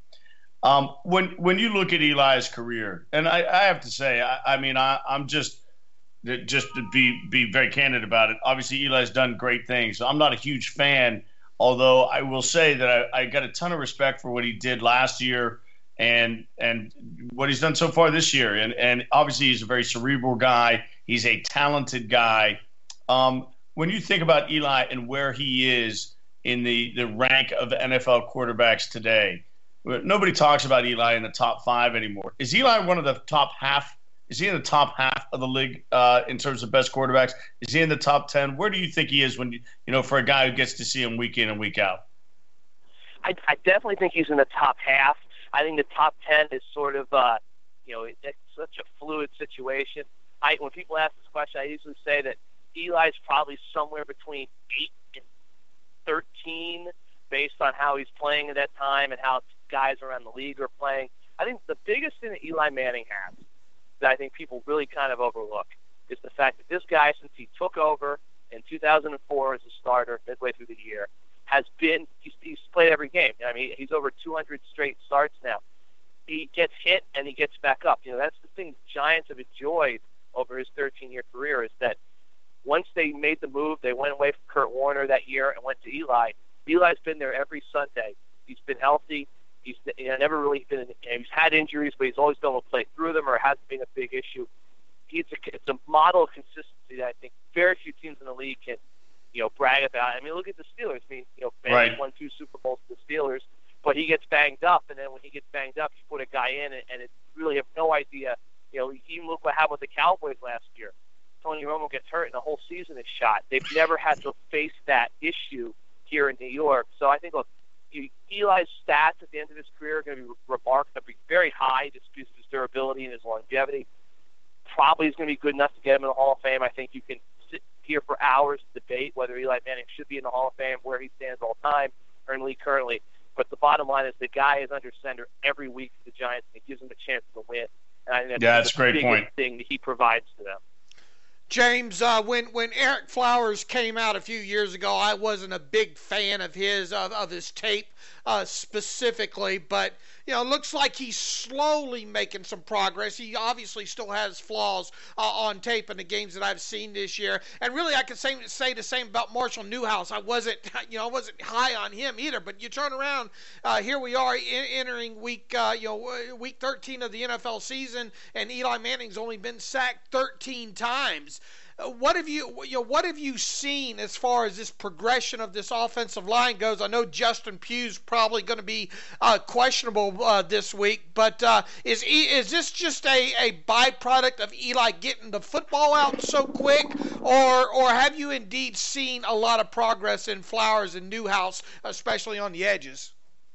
When you look at Eli's career, and I have to say, I'm just to be very candid about it. Obviously, Eli's done great things. I'm not a huge fan, although I will say that I got a ton of respect for what he did last year and what he's done so far this year. And obviously, he's a very cerebral guy. He's a talented guy. When you think about Eli and where he is in the rank of NFL quarterbacks today, nobody talks about Eli in the top 5 anymore. Is Eli one of the top half? Is he in the top half of the league in terms of best quarterbacks? Is he in the top 10? Where do you think he is when for a guy who gets to see him week in and week out? I definitely think he's in the top half. I think the top 10 is sort of it's such a fluid situation. When people ask this question, I usually say that Eli's probably somewhere between 8 and 13 based on how he's playing at that time and how guys around the league are playing. I think the biggest thing that Eli Manning has that I think people really kind of overlook is the fact that this guy, since he took over in 2004 as a starter midway through the year, he's played every game. I mean, he's over 200 straight starts now. He gets hit and he gets back up. That's the thing the Giants have enjoyed over his 13-year career is that once they made the move, they went away from Kurt Warner that year and went to Eli. Eli's been there every Sunday. He's been healthy. He's never really been. He's had injuries, but he's always been able to play through them, or it hasn't been a big issue. It's a model of consistency that I think very few teams in the league can, brag about. I mean, look at the Steelers. Ben won 2 Super Bowls for the Steelers, but he gets banged up, and then when he gets banged up, you put a guy in, and it really have no idea. Even look what happened with the Cowboys last year. Tony Romo gets hurt, and the whole season is shot. They've never had to face that issue here in New York. So I think, look, Eli's stats at the end of his career are going to be remarkable. They'll be very high just because of his durability and his longevity. Probably is going to be good enough to get him in the Hall of Fame. I think you can sit here for hours to debate whether Eli Manning should be in the Hall of Fame, where he stands all time, or in the league currently. But the bottom line is the guy is under center every week for the Giants, and it gives them a chance to win. And I think that's a great point. Thing that he provides to them. James, when Eric Flowers came out a few years ago, I wasn't a big fan of his tape specifically, but looks like he's slowly making some progress. He obviously still has flaws on tape in the games that I've seen this year, and really I could say the same about Marshall Newhouse. I wasn't high on him either. But you turn around, here we are entering week 13 of the NFL season, and Eli Manning's only been sacked 13 times. What have you seen as far as this progression of this offensive line goes? I know Justin Pugh's probably going to be questionable this week, but is this just a byproduct of Eli getting the football out so quick, or have you indeed seen a lot of progress in Flowers and Newhouse, especially on the edges?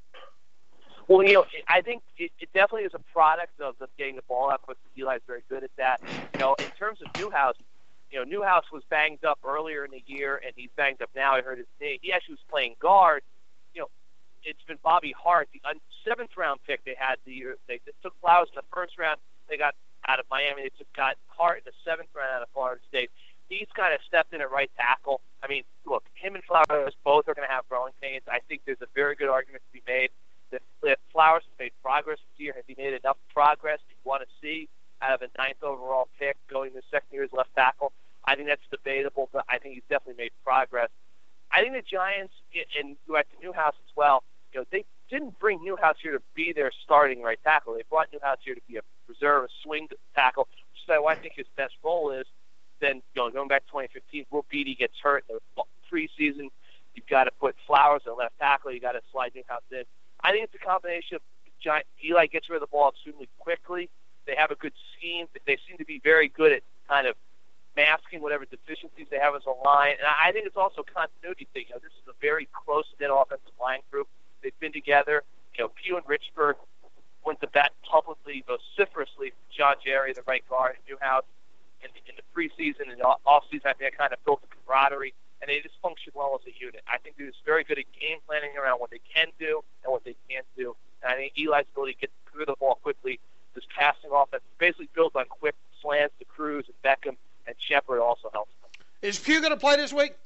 Well, I think it definitely is a product of getting the ball out quick. Eli's very good at that. In terms of Newhouse, Newhouse was banged up earlier in the year, and he's banged up now. I heard his knee. He actually was playing guard. It's been Bobby Hart, the 7th-round pick they had the year. They took Flowers in the 1st round. They got out of Miami. They got Hart in the 7th round out of Florida State. He's kind of stepped in at right tackle. I mean, look, him and Flowers both are going to have growing pains. I think there's a very good argument to be made that Flowers has made progress this year. Has he made enough progress you want to see out of a 9th overall pick going to 2nd year as left tackle? I think that's debatable, but I think he's definitely made progress. I think the Giants, and at Newhouse as well, they didn't bring Newhouse here to be their starting right tackle. They brought Newhouse here to be a reserve, a swing tackle, which is what I think his best role is. Then, going back to 2015, Will Beatty gets hurt in the preseason. You've got to put Flowers at left tackle. You've got to slide Newhouse in. I think it's a combination of Eli gets rid of the ball extremely quickly. They have a good scheme. They seem to be very good at kind of masking whatever deficiencies they have as a line. And I think it's also a continuity thing. This is a very close-knit offensive line group. They've been together. Pugh and Richburg went to bat publicly, vociferously for John Jerry, the right guard, at Newhouse in the preseason and offseason. I think that kind of built a camaraderie, and they just function well as a unit. I think they're just very good at game planning around what they can do and what they can't do. And I think Eli's ability to get through the ball quickly, this passing offense, basically built on quick slants to Cruz and Beckham and Shepard also helps them. Is Pugh going to play this week?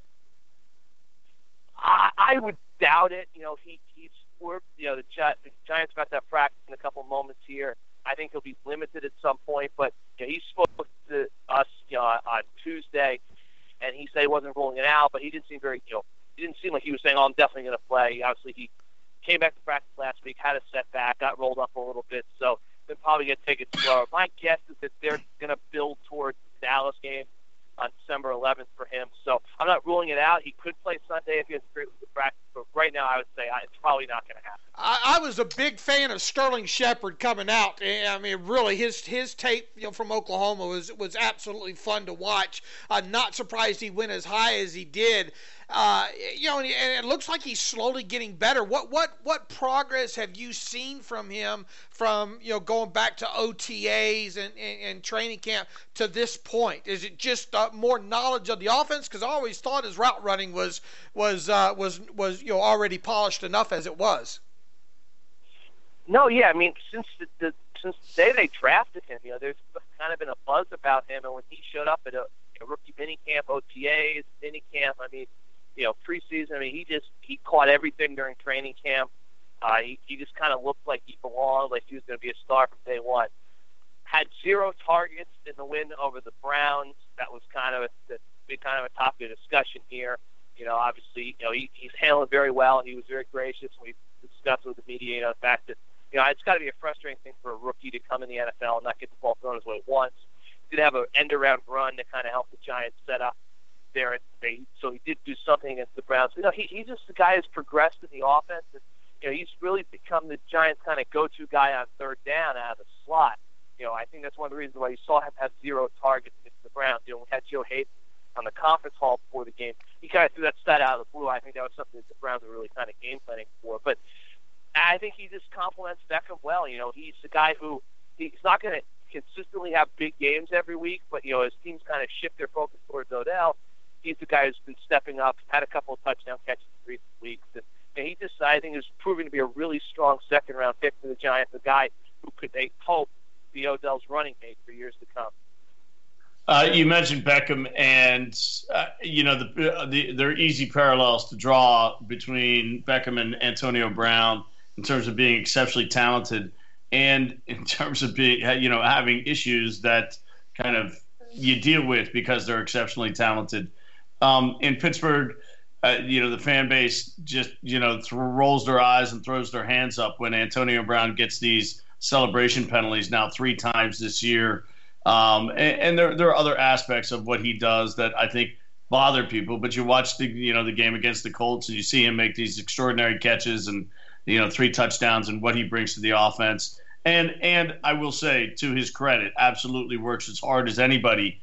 I would doubt it. The Giants about to have practice in a couple moments here. I think he'll be limited at some point, but he spoke to us on Tuesday, and he said he wasn't ruling it out, but he didn't seem he didn't seem like he was saying, "Oh, I'm definitely going to play." Obviously, he came back to practice last week, had a setback, got rolled up a little bit, so they're probably going to take it slower. My guess is that they're going to build towards the Dallas game on December 11th for him. So I'm not ruling it out. He could play Sunday if he has a great week of practice, but right now I would say it's probably not going to happen. I was a big fan of Sterling Shepard coming out. I mean, really, his tape from Oklahoma was absolutely fun to watch. Not surprised he went as high as he did. And it looks like he's slowly getting better. What progress have you seen from him from going back to OTAs and training camp to this point? Is it just more knowledge of the offense? Because I always thought his route running was already polished enough as it was. No, yeah, I mean, since the day they drafted him, there's kind of been a buzz about him, and when he showed up at a rookie minicamp, OTAs, minicamp, I mean, preseason, I mean, he caught everything during training camp. He just kind of looked like he belonged, like he was going to be a star from day one. Had 0 targets in the win over the Browns. That was kind of a topic of discussion here. Obviously, he's handled very well. He was very gracious. We discussed with the media, the fact that it's got to be a frustrating thing for a rookie to come in the NFL and not get the ball thrown his way once. Did have an end-around run to kind of help the Giants set up there. So he did do something against the Browns. He's just the guy who's progressed in the offense. And, he's really become the Giants' kind of go-to guy on third down out of the slot. I think that's one of the reasons why you saw him have 0 targets against the Browns. We had Joe Hayden on the conference call before the game. He kind of threw that stat out of the blue. I think that was something that the Browns were really kind of game planning for. But I think he just complements Beckham well. He's the guy who he's not going to consistently have big games every week, but as teams kind of shift their focus towards Odell, he's the guy who's been stepping up, had a couple of touchdown catches in recent weeks, and he just, I think, is proving to be a really strong second-round pick for the Giants, a guy who could, they hope, be Odell's running mate for years to come. You mentioned Beckham, and there are easy parallels to draw between Beckham and Antonio Brown in terms of being exceptionally talented, and in terms of being having issues that kind of you deal with because they're exceptionally talented. In Pittsburgh, the fan base just rolls their eyes and throws their hands up when Antonio Brown gets these celebration penalties now 3 times this year. And there are other aspects of what he does that I think bother people. But you watch the game against the Colts and you see him make these extraordinary catches and 3 touchdowns and what he brings to the offense. And I will say, to his credit, absolutely works as hard as anybody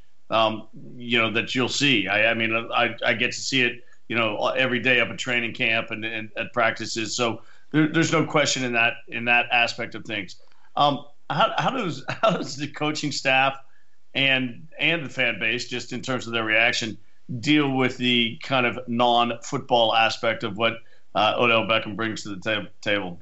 that you'll see. I get to see it every day up at training camp and at practices. So there's no question in that aspect of things. How does the coaching staff and the fan base, just in terms of their reaction, deal with the kind of non-football aspect of what Odell Beckham brings to the table?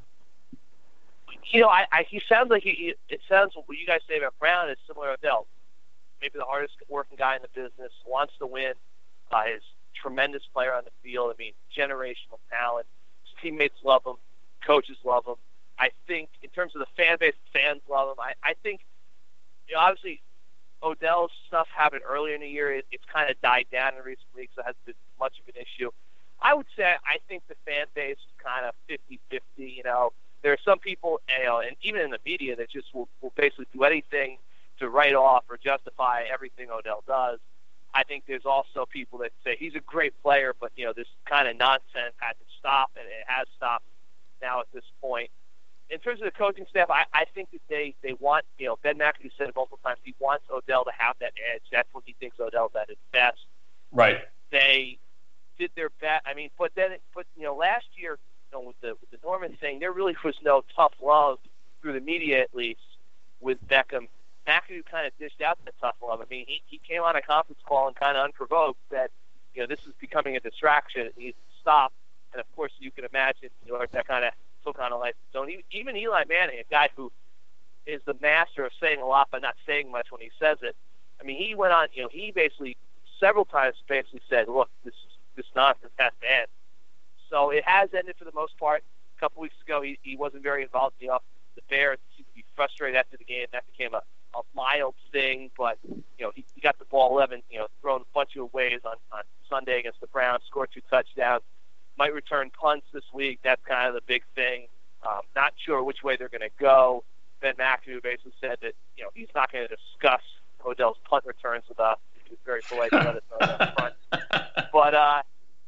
He sounds like it sounds what you guys say about Brown is similar to Odell. Maybe the hardest working guy in the business, wants to win. Is tremendous player on the field. I mean, generational talent. His teammates love him. Coaches love him. I think in terms of the fan base, fans love him. I think, obviously, Odell's stuff happened earlier in the year. It's kind of died down in recent weeks, so it hasn't been much of an issue. I would say I think the fan base is kind of 50-50. There are some people, and even in the media, that just will basically do anything to write off or justify everything Odell does. I think there's also people that say he's a great player, but this kind of nonsense had to stop, and it has stopped now at this point. In terms of the coaching staff, I think that they want, Ben McAdoo said it multiple times, he wants Odell to have that edge. That's what he thinks Odell's at his best. Right. They did their best. But last year, with the Norman thing, there really was no tough love through the media, at least, with Beckham. McAdoo kind of dished out the tough love. He came on a conference call and kind of unprovoked said, this is becoming a distraction. It needs to stop. And, of course, you can imagine, that kind of took on a life of its own. Even Eli Manning, a guy who is the master of saying a lot but not saying much when he says it. I mean, he went on, he basically several times basically said, look, this nonsense has to end. So it has ended for the most part. A couple weeks ago, he wasn't very involved in the Bears seemed to be frustrated after the game. That became a mild thing, but, he got the ball 11, thrown a bunch of ways on Sunday against the Browns, scored 2 touchdowns, might return punts this week. That's kind of the big thing. Not sure which way they're going to go. Ben McAdoo basically said that, he's not going to discuss Odell's punt returns with us. He was very polite to let us know that up front. But,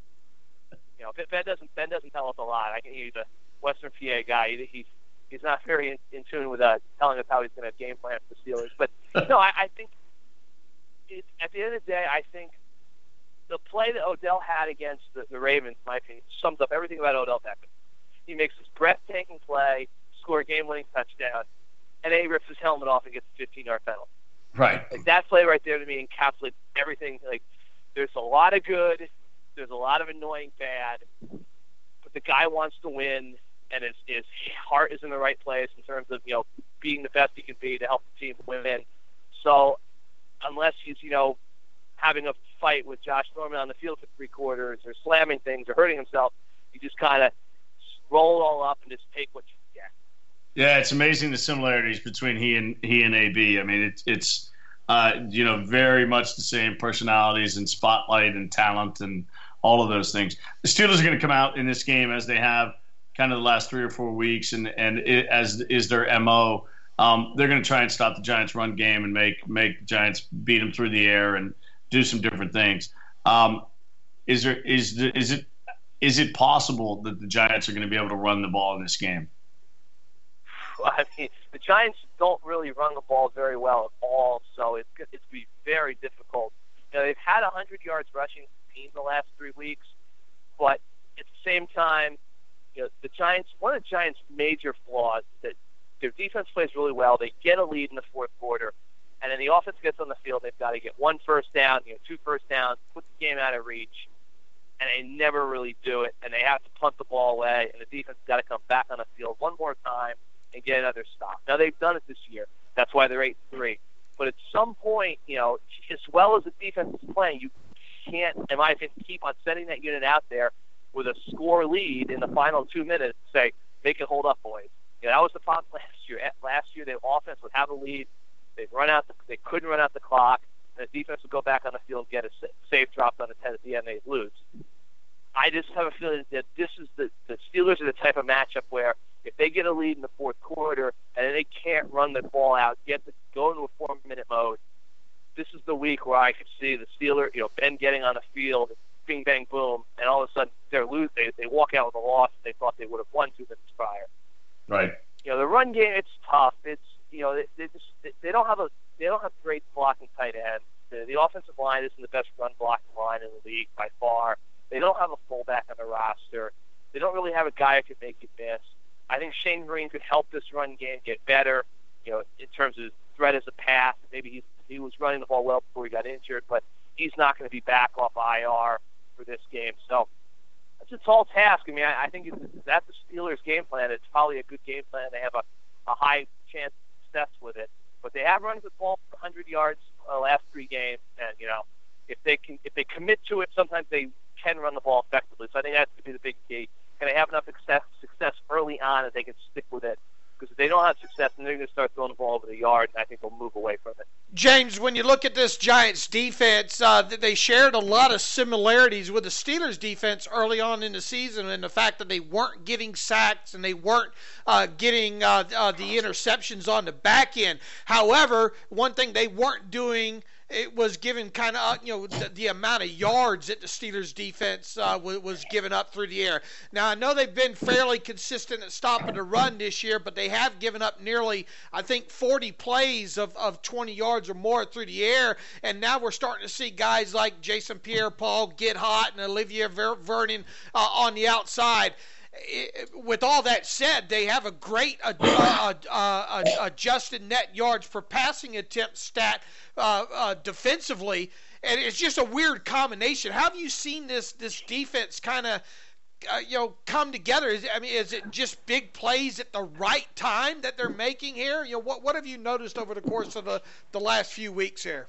Ben doesn't tell us a lot. He's a Western PA guy. He's not very in tune with telling us how he's going to game plan for the Steelers. But, no, I think at the end of the day, I think the play that Odell had against the Ravens, in my opinion, sums up everything about Odell Beckham. He makes this breathtaking play, score a game-winning touchdown, and then he rips his helmet off and gets a 15-yard penalty. Right. Like, that play right there to me encapsulates everything. Like, there's a lot of good, there's a lot of annoying bad, but the guy wants to win, and his heart is in the right place in terms of, being the best he can be to help the team win. So unless he's, having a fight with Josh Norman on the field for 3 quarters or slamming things or hurting himself, you just kind of roll it all up and just take what you get. Yeah, it's amazing the similarities between he and AB. I mean, it's very much the same personalities and spotlight and talent and all of those things. The Steelers are going to come out in this game as they have kind of the last 3 or 4 weeks, and as is their MO. They're going to try and stop the Giants' run game and make the Giants beat them through the air and do some different things. Is it possible that the Giants are going to be able to run the ball in this game? Well, I mean, the Giants don't really run the ball very well at all, so it's going to be very difficult. They've had 100 yards rushing team the last 3 weeks, but at the same time, the Giants. One of the Giants' major flaws is that their defense plays really well. They get a lead in the fourth quarter, and then the offense gets on the field. They've got to get 1 first down, 2 first downs, put the game out of reach, and they never really do it. And they have to punt the ball away, and the defense has got to come back on the field one more time and get another stop. Now, they've done it this year. That's why they're 8-3. But at some point, as well as the defense is playing, you can't, in my opinion, keep on sending that unit out there with a score lead in the final 2 minutes and say, make it hold up, boys. That was the problem last year. Last year, the offense would have a lead. They couldn't run out the clock, and the defense would go back on the field and get a safe drop on the 10 at the end. They'd lose. I just have a feeling that this is the Steelers are the type of matchup where if they get a lead in the fourth quarter and then they can't run the ball out, go into a 4-minute mode, this is the week where I could see the Steelers, Ben getting on the field, bing, bang, boom, and all of a sudden they're lose. They walk out with a loss they thought they would have won 2 minutes prior. Right. The run game, it's tough. It's they don't have great blocking tight ends. The offensive line isn't the best run blocking line in the league by far. They don't have a fullback on the roster. They don't really have a guy who can make you miss. I think Shane Green could help this run game get better, in terms of threat as a pass. Maybe he was running the ball well before he got injured, but he's not going to be back off IR for this game. So it's a tall task. I mean, I think that's the Steelers' game plan. It's probably a good game plan. They have a high chance of success with it. But they have run the ball for 100 yards the last 3 games, and if they commit to it, sometimes they can run the ball effectively. So I think that's going to be the big key. Can they have enough success early on that they can stick with it? Because if they don't have success, then they're going to start throwing the ball over the yard, and I think they'll move away from it. James, when you look at this Giants defense, they shared a lot of similarities with the Steelers defense early on in the season, and the fact that they weren't getting sacks and they weren't getting the interceptions on the back end. However, one thing they weren't doing, it was given kind of, the amount of yards that the Steelers defense was given up through the air. Now, I know they've been fairly consistent at stopping the run this year, but they have given up nearly, I think, 40 plays of 20 yards or more through the air. And now we're starting to see guys like Jason Pierre-Paul get hot and Olivier Vernon on the outside. With all that said, they have a great adjusted net yards per passing attempt stat defensively, and it's just a weird combination. How have you seen this defense kind of come together? Is it just big plays at the right time that they're making here? What have you noticed over the course of the last few weeks here?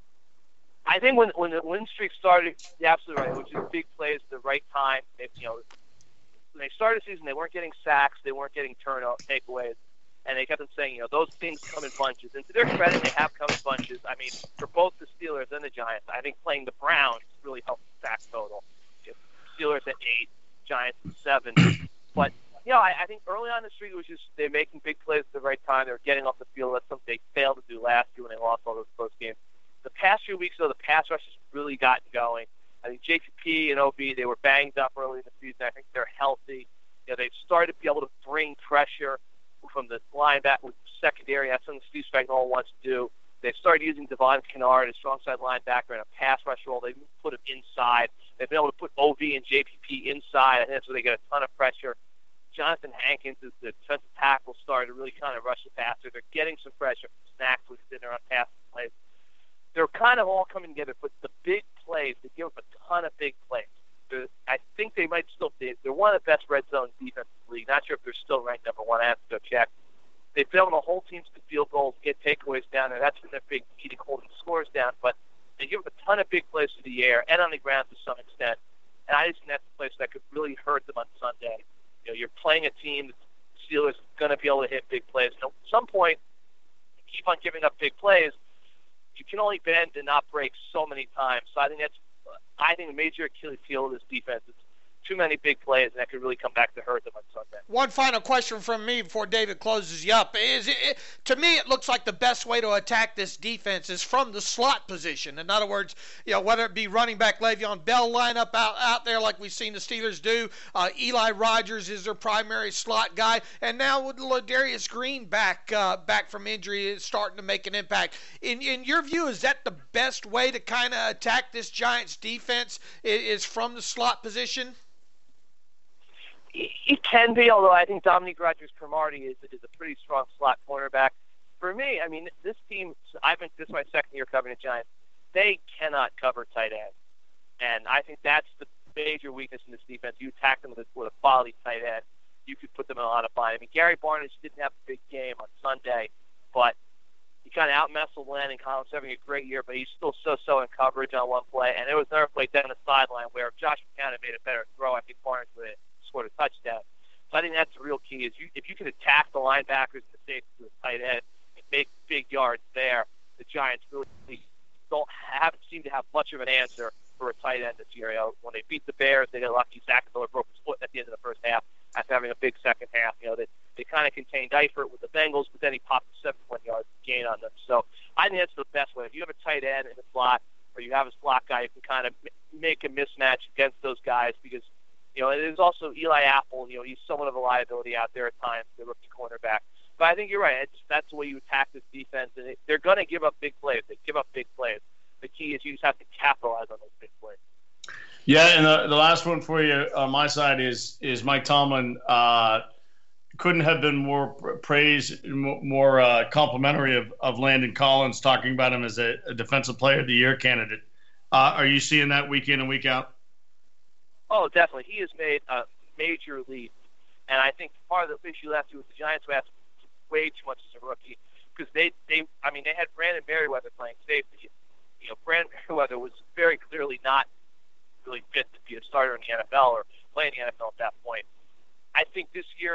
I think when the win streak started, you're absolutely right, which is big plays at the right time. When they started the season, they weren't getting sacks, they weren't getting takeaways, and they kept on saying, those things come in bunches. And to their credit, they have come in bunches. I mean, for both the Steelers and the Giants, I think playing the Browns really helped the sack total. Steelers at 8, Giants at 7. But, I think early on in the streak, it was just they're making big plays at the right time. They were getting off the field. That's something they failed to do last year when they lost all those close games. The past few weeks, though, the pass rush has really gotten going. I think JPP and OB, they were banged up early in the season. I think they're healthy. They've started to be able to bring pressure from the linebacker with secondary. That's something Steve Spagnuolo wants to do. They've started using Devon Kennard as strong side linebacker in a pass rush role. They've put him inside. They've been able to put OB and JPP inside. I think that's where they get a ton of pressure. Jonathan Hankins is the defensive tackle starter to really kind of rush the passer. They're getting some pressure from Snacks who's sitting there on pass plays. They're kind of all coming together, but the big plays, they give up a ton of big plays. I think they might still be. They're one of the best red zone defenses in the league. Not sure if they're still ranked number 1. I have to go check. They've been able to hold teams to field goals, get takeaways down there. That's been their big key to holding scores down. But they give up a ton of big plays to the air and on the ground to some extent. And I just think that's a place that could really hurt them on Sunday. You're playing a team that the Steelers are going to be able to hit big plays. And at some point, you keep on giving up big plays, you can only bend and not break so many times. So I think a major Achilles heel of this defense is too many big plays, and that could really come back to hurt them on Sunday. One final question from me before David closes you up. To me, it looks like the best way to attack this defense is from the slot position. In other words, whether it be running back Le'Veon Bell lineup out there like we've seen the Steelers do, Eli Rogers is their primary slot guy, and now with Ladarius Green back from injury is starting to make an impact. In your view, is that the best way to kind of attack this Giants defense is from the slot position? It can be, although I think Dominique Rodgers-Cromartie is a pretty strong slot cornerback. For me, I mean, this team, this is my second year covering the Giants, they cannot cover tight end. And I think that's the major weakness in this defense. You attack them with a quality tight end, you could put them in a lot of bind. I mean, Gary Barnidge didn't have a big game on Sunday, but he kind of out-muscled Landon Collins, having a great year, but he's still so in coverage on one play. And there was another play down the sideline where if Josh McCown had made a better throw, I think Barnidge would have scored a touchdown. So I think that's the real key is if you can attack the linebackers and the safeties with the tight end and make big yards there, the Giants really haven't seemed to have much of an answer for a tight end this year. When they beat the Bears, they got lucky. Zach Miller broke his foot at the end of the first half after having a big second half. They kind of contained Eifert with the Bengals, but then he popped a 71-yard gain on them. So I think that's the best way. If you have a tight end in the slot or you have a slot guy, you can kind of make a mismatch against those guys because there's also Eli Apple. He's somewhat of a liability out there at times, the rookie cornerback. But I think you're right. That's the way you attack this defense. And they're going to give up big plays. They give up big plays. The key is you just have to capitalize on those big plays. Yeah, and the last one for you on my side is Mike Tomlin. Couldn't have been more praised, more complimentary of Landon Collins, talking about him as a Defensive Player of the Year candidate. Are you seeing that week in and week out? Oh, definitely. He has made a major leap. And I think part of the issue last year was the Giants were asking way too much as a rookie because they had Brandon Merriweather playing safety. Brandon Merriweather was very clearly not really fit to be a starter in the NFL or play in the NFL at that point. I think this year,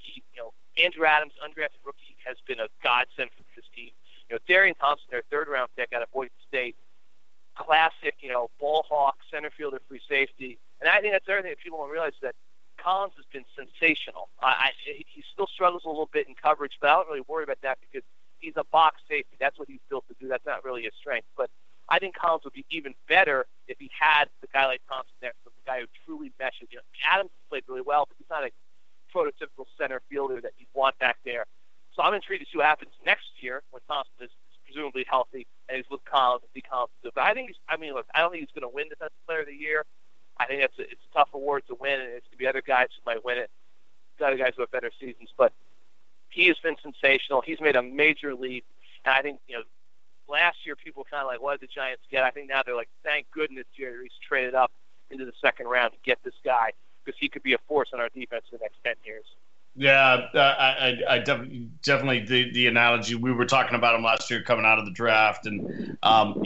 Andrew Adams, undrafted rookie, has been a godsend for this team. Darian Thompson, their third-round pick out of Boise State, classic, ball hawk, center fielder, free safety. And I think that's everything that people don't realize is that Collins has been sensational. He still struggles a little bit in coverage, but I don't really worry about that because he's a box safety. That's what he's built to do. That's not really his strength. But I think Collins would be even better if he had the guy like Thompson next to him, the guy who truly meshes. Adams played really well, but he's not a prototypical center fielder that you want back there. So I'm intrigued to see what happens next year when Thompson is presumably healthy and he's with Collins and see Collins do. But I don't think he's going to win Defensive Player of the Year. I think it's a tough award to win, and it's going to be other guys who might win it, other guys who have better seasons. But he has been sensational. He's made a major leap, and I think last year people were kind of like, what did the Giants get? I think now they're like, thank goodness Jerry Reese traded up into the second round to get this guy. because he could be a force on our defense for the next 10 years. Yeah, I definitely the analogy, we were talking about him last year coming out of the draft, and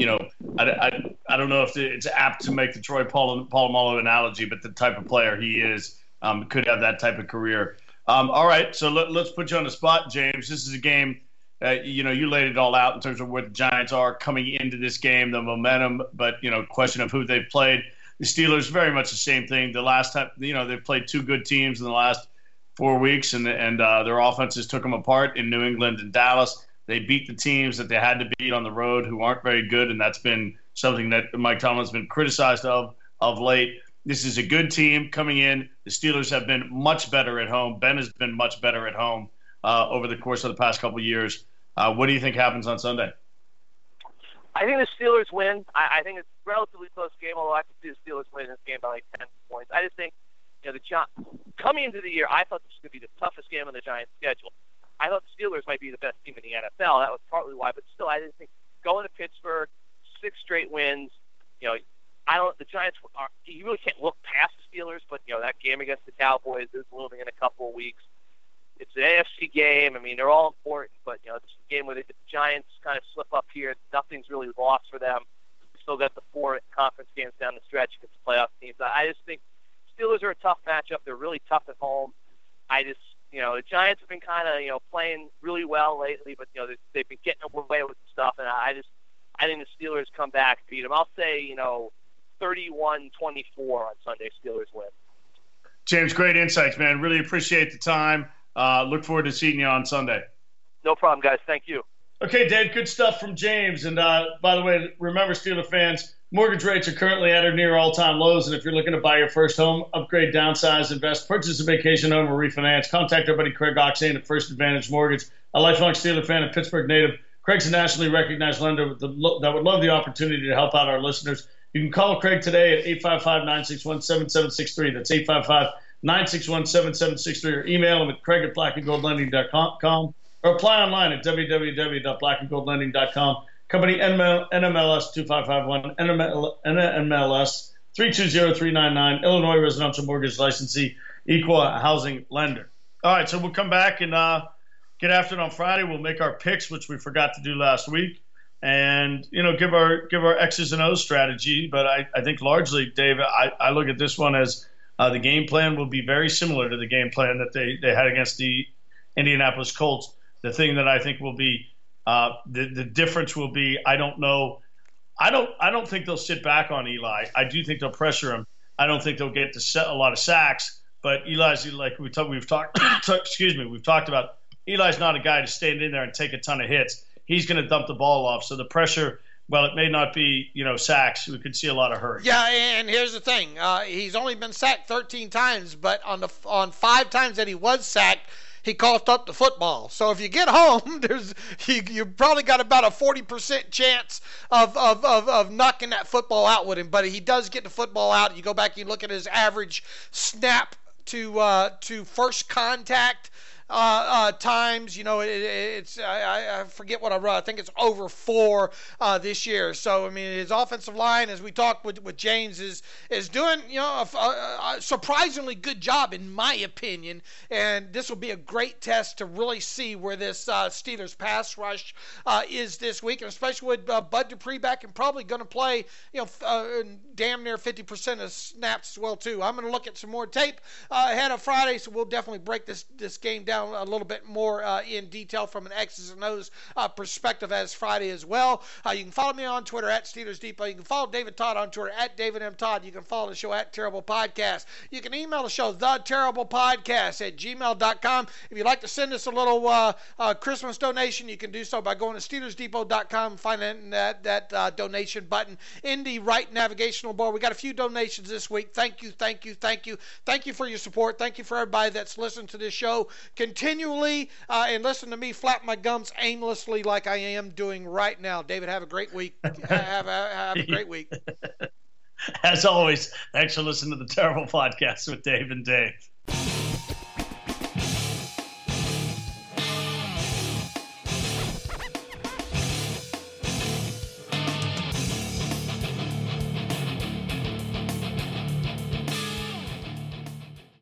I don't know if it's apt to make the Troy Polamalu analogy, but the type of player he is could have that type of career. All right, so let's put you on the spot, James. This is a game. You laid it all out in terms of where the Giants are coming into this game, the momentum, but question of who they've played. The Steelers, very much the same thing. The last time, they've played two good teams in the last 4 weeks, and their offenses took them apart in New England and Dallas. They beat the teams that they had to beat on the road who aren't very good, and that's been something that Mike Tomlin's been criticized of late. This is a good team coming in. The Steelers have been much better at home. Ben has been much better at home over the course of the past couple of years. What do you think happens on Sunday? I think the Steelers win. I think it's a relatively close game, although I can see the Steelers win this game by like 10 points. I just think, coming into the year, I thought this was going to be the toughest game on the Giants' schedule. I thought the Steelers might be the best team in the NFL. That was partly why, but still, I didn't think going to Pittsburgh, 6 straight wins. The Giants you really can't look past the Steelers, but that game against the Cowboys is looming in a couple of weeks. It's an AFC game. I mean, they're all important, but this is a game where the Giants kind of slip up here. Nothing's really lost for them. Still got the 4 conference games down the stretch against the playoff teams. I just think Steelers are a tough matchup. They're really tough at home. The Giants have been kind of, playing really well lately, but, they've been getting away with stuff, and I think the Steelers come back and beat them. I'll say, 31-24 on Sunday, Steelers win. James, great insights, man. Really appreciate the time. Look forward to seeing you on Sunday. No problem, guys. Thank you. Okay, Dave, good stuff from James. And by the way, remember, Steeler fans, mortgage rates are currently at or near all-time lows. And if you're looking to buy your first home, upgrade, downsize, invest, purchase a vacation home, or refinance, contact our buddy Craig Oxane at First Advantage Mortgage, a lifelong Steeler fan and Pittsburgh native. Craig's a nationally recognized lender that would love the opportunity to help out our listeners. You can call Craig today at 855-961-7763. That's 855-961-7763, or email him at craig@blackandgoldlending.com, or apply online at www.blackandgoldlending.com. Company NMLS 2551, NMLS 320399, Illinois residential mortgage licensee, equal housing lender. All right, so we'll come back and get after it on Friday. We'll make our picks, which we forgot to do last week, and give our X's and O's strategy. But I think largely, Dave, I look at this one as the game plan will be very similar to the game plan that they had against the Indianapolis Colts. The thing that I think will be the difference will be, I don't know. I don't think they'll sit back on Eli. I do think they'll pressure him. I don't think they'll get a lot of sacks. But Eli's like we've talked about. Eli's not a guy to stand in there and take a ton of hits. He's going to dump the ball off. So the pressure, well, it may not be, sacks. We could see a lot of hurry. Yeah, and here's the thing. He's only been sacked 13 times, but on 5 times that he was sacked, he coughed up the football. So if you get home, you probably got about a 40% chance of knocking that football out with him. But he does get the football out. You go back and you look at his average snap to first contact times. I forget what I wrote. I think it's over 4 this year. So I mean, his offensive line, as we talked with James, is doing a surprisingly good job in my opinion. And this will be a great test to really see where this Steelers pass rush is this week, and especially with Bud Dupree back and probably going to play damn near 50% of snaps as well too. I'm going to look at some more tape ahead of Friday, so we'll definitely break this game down a little bit more in detail from an X's and O's perspective as Friday as well. You can follow me on Twitter at Steelers Depot. You can follow David Todd on Twitter at David M. Todd. You can follow the show at Terrible Podcast. You can email the show, theterriblepodcast@gmail.com. If you'd like to send us a little Christmas donation, you can do so by going to SteelersDepot.com and finding that donation button in the right navigational bar. We got a few donations this week. Thank you for your support. Thank you for everybody that's listened to this show continually and listen to me flap my gums aimlessly like I am doing right now. David, have a great week. Have a great week. As always, thanks for listening to the Terrible Podcast with Dave and Dave.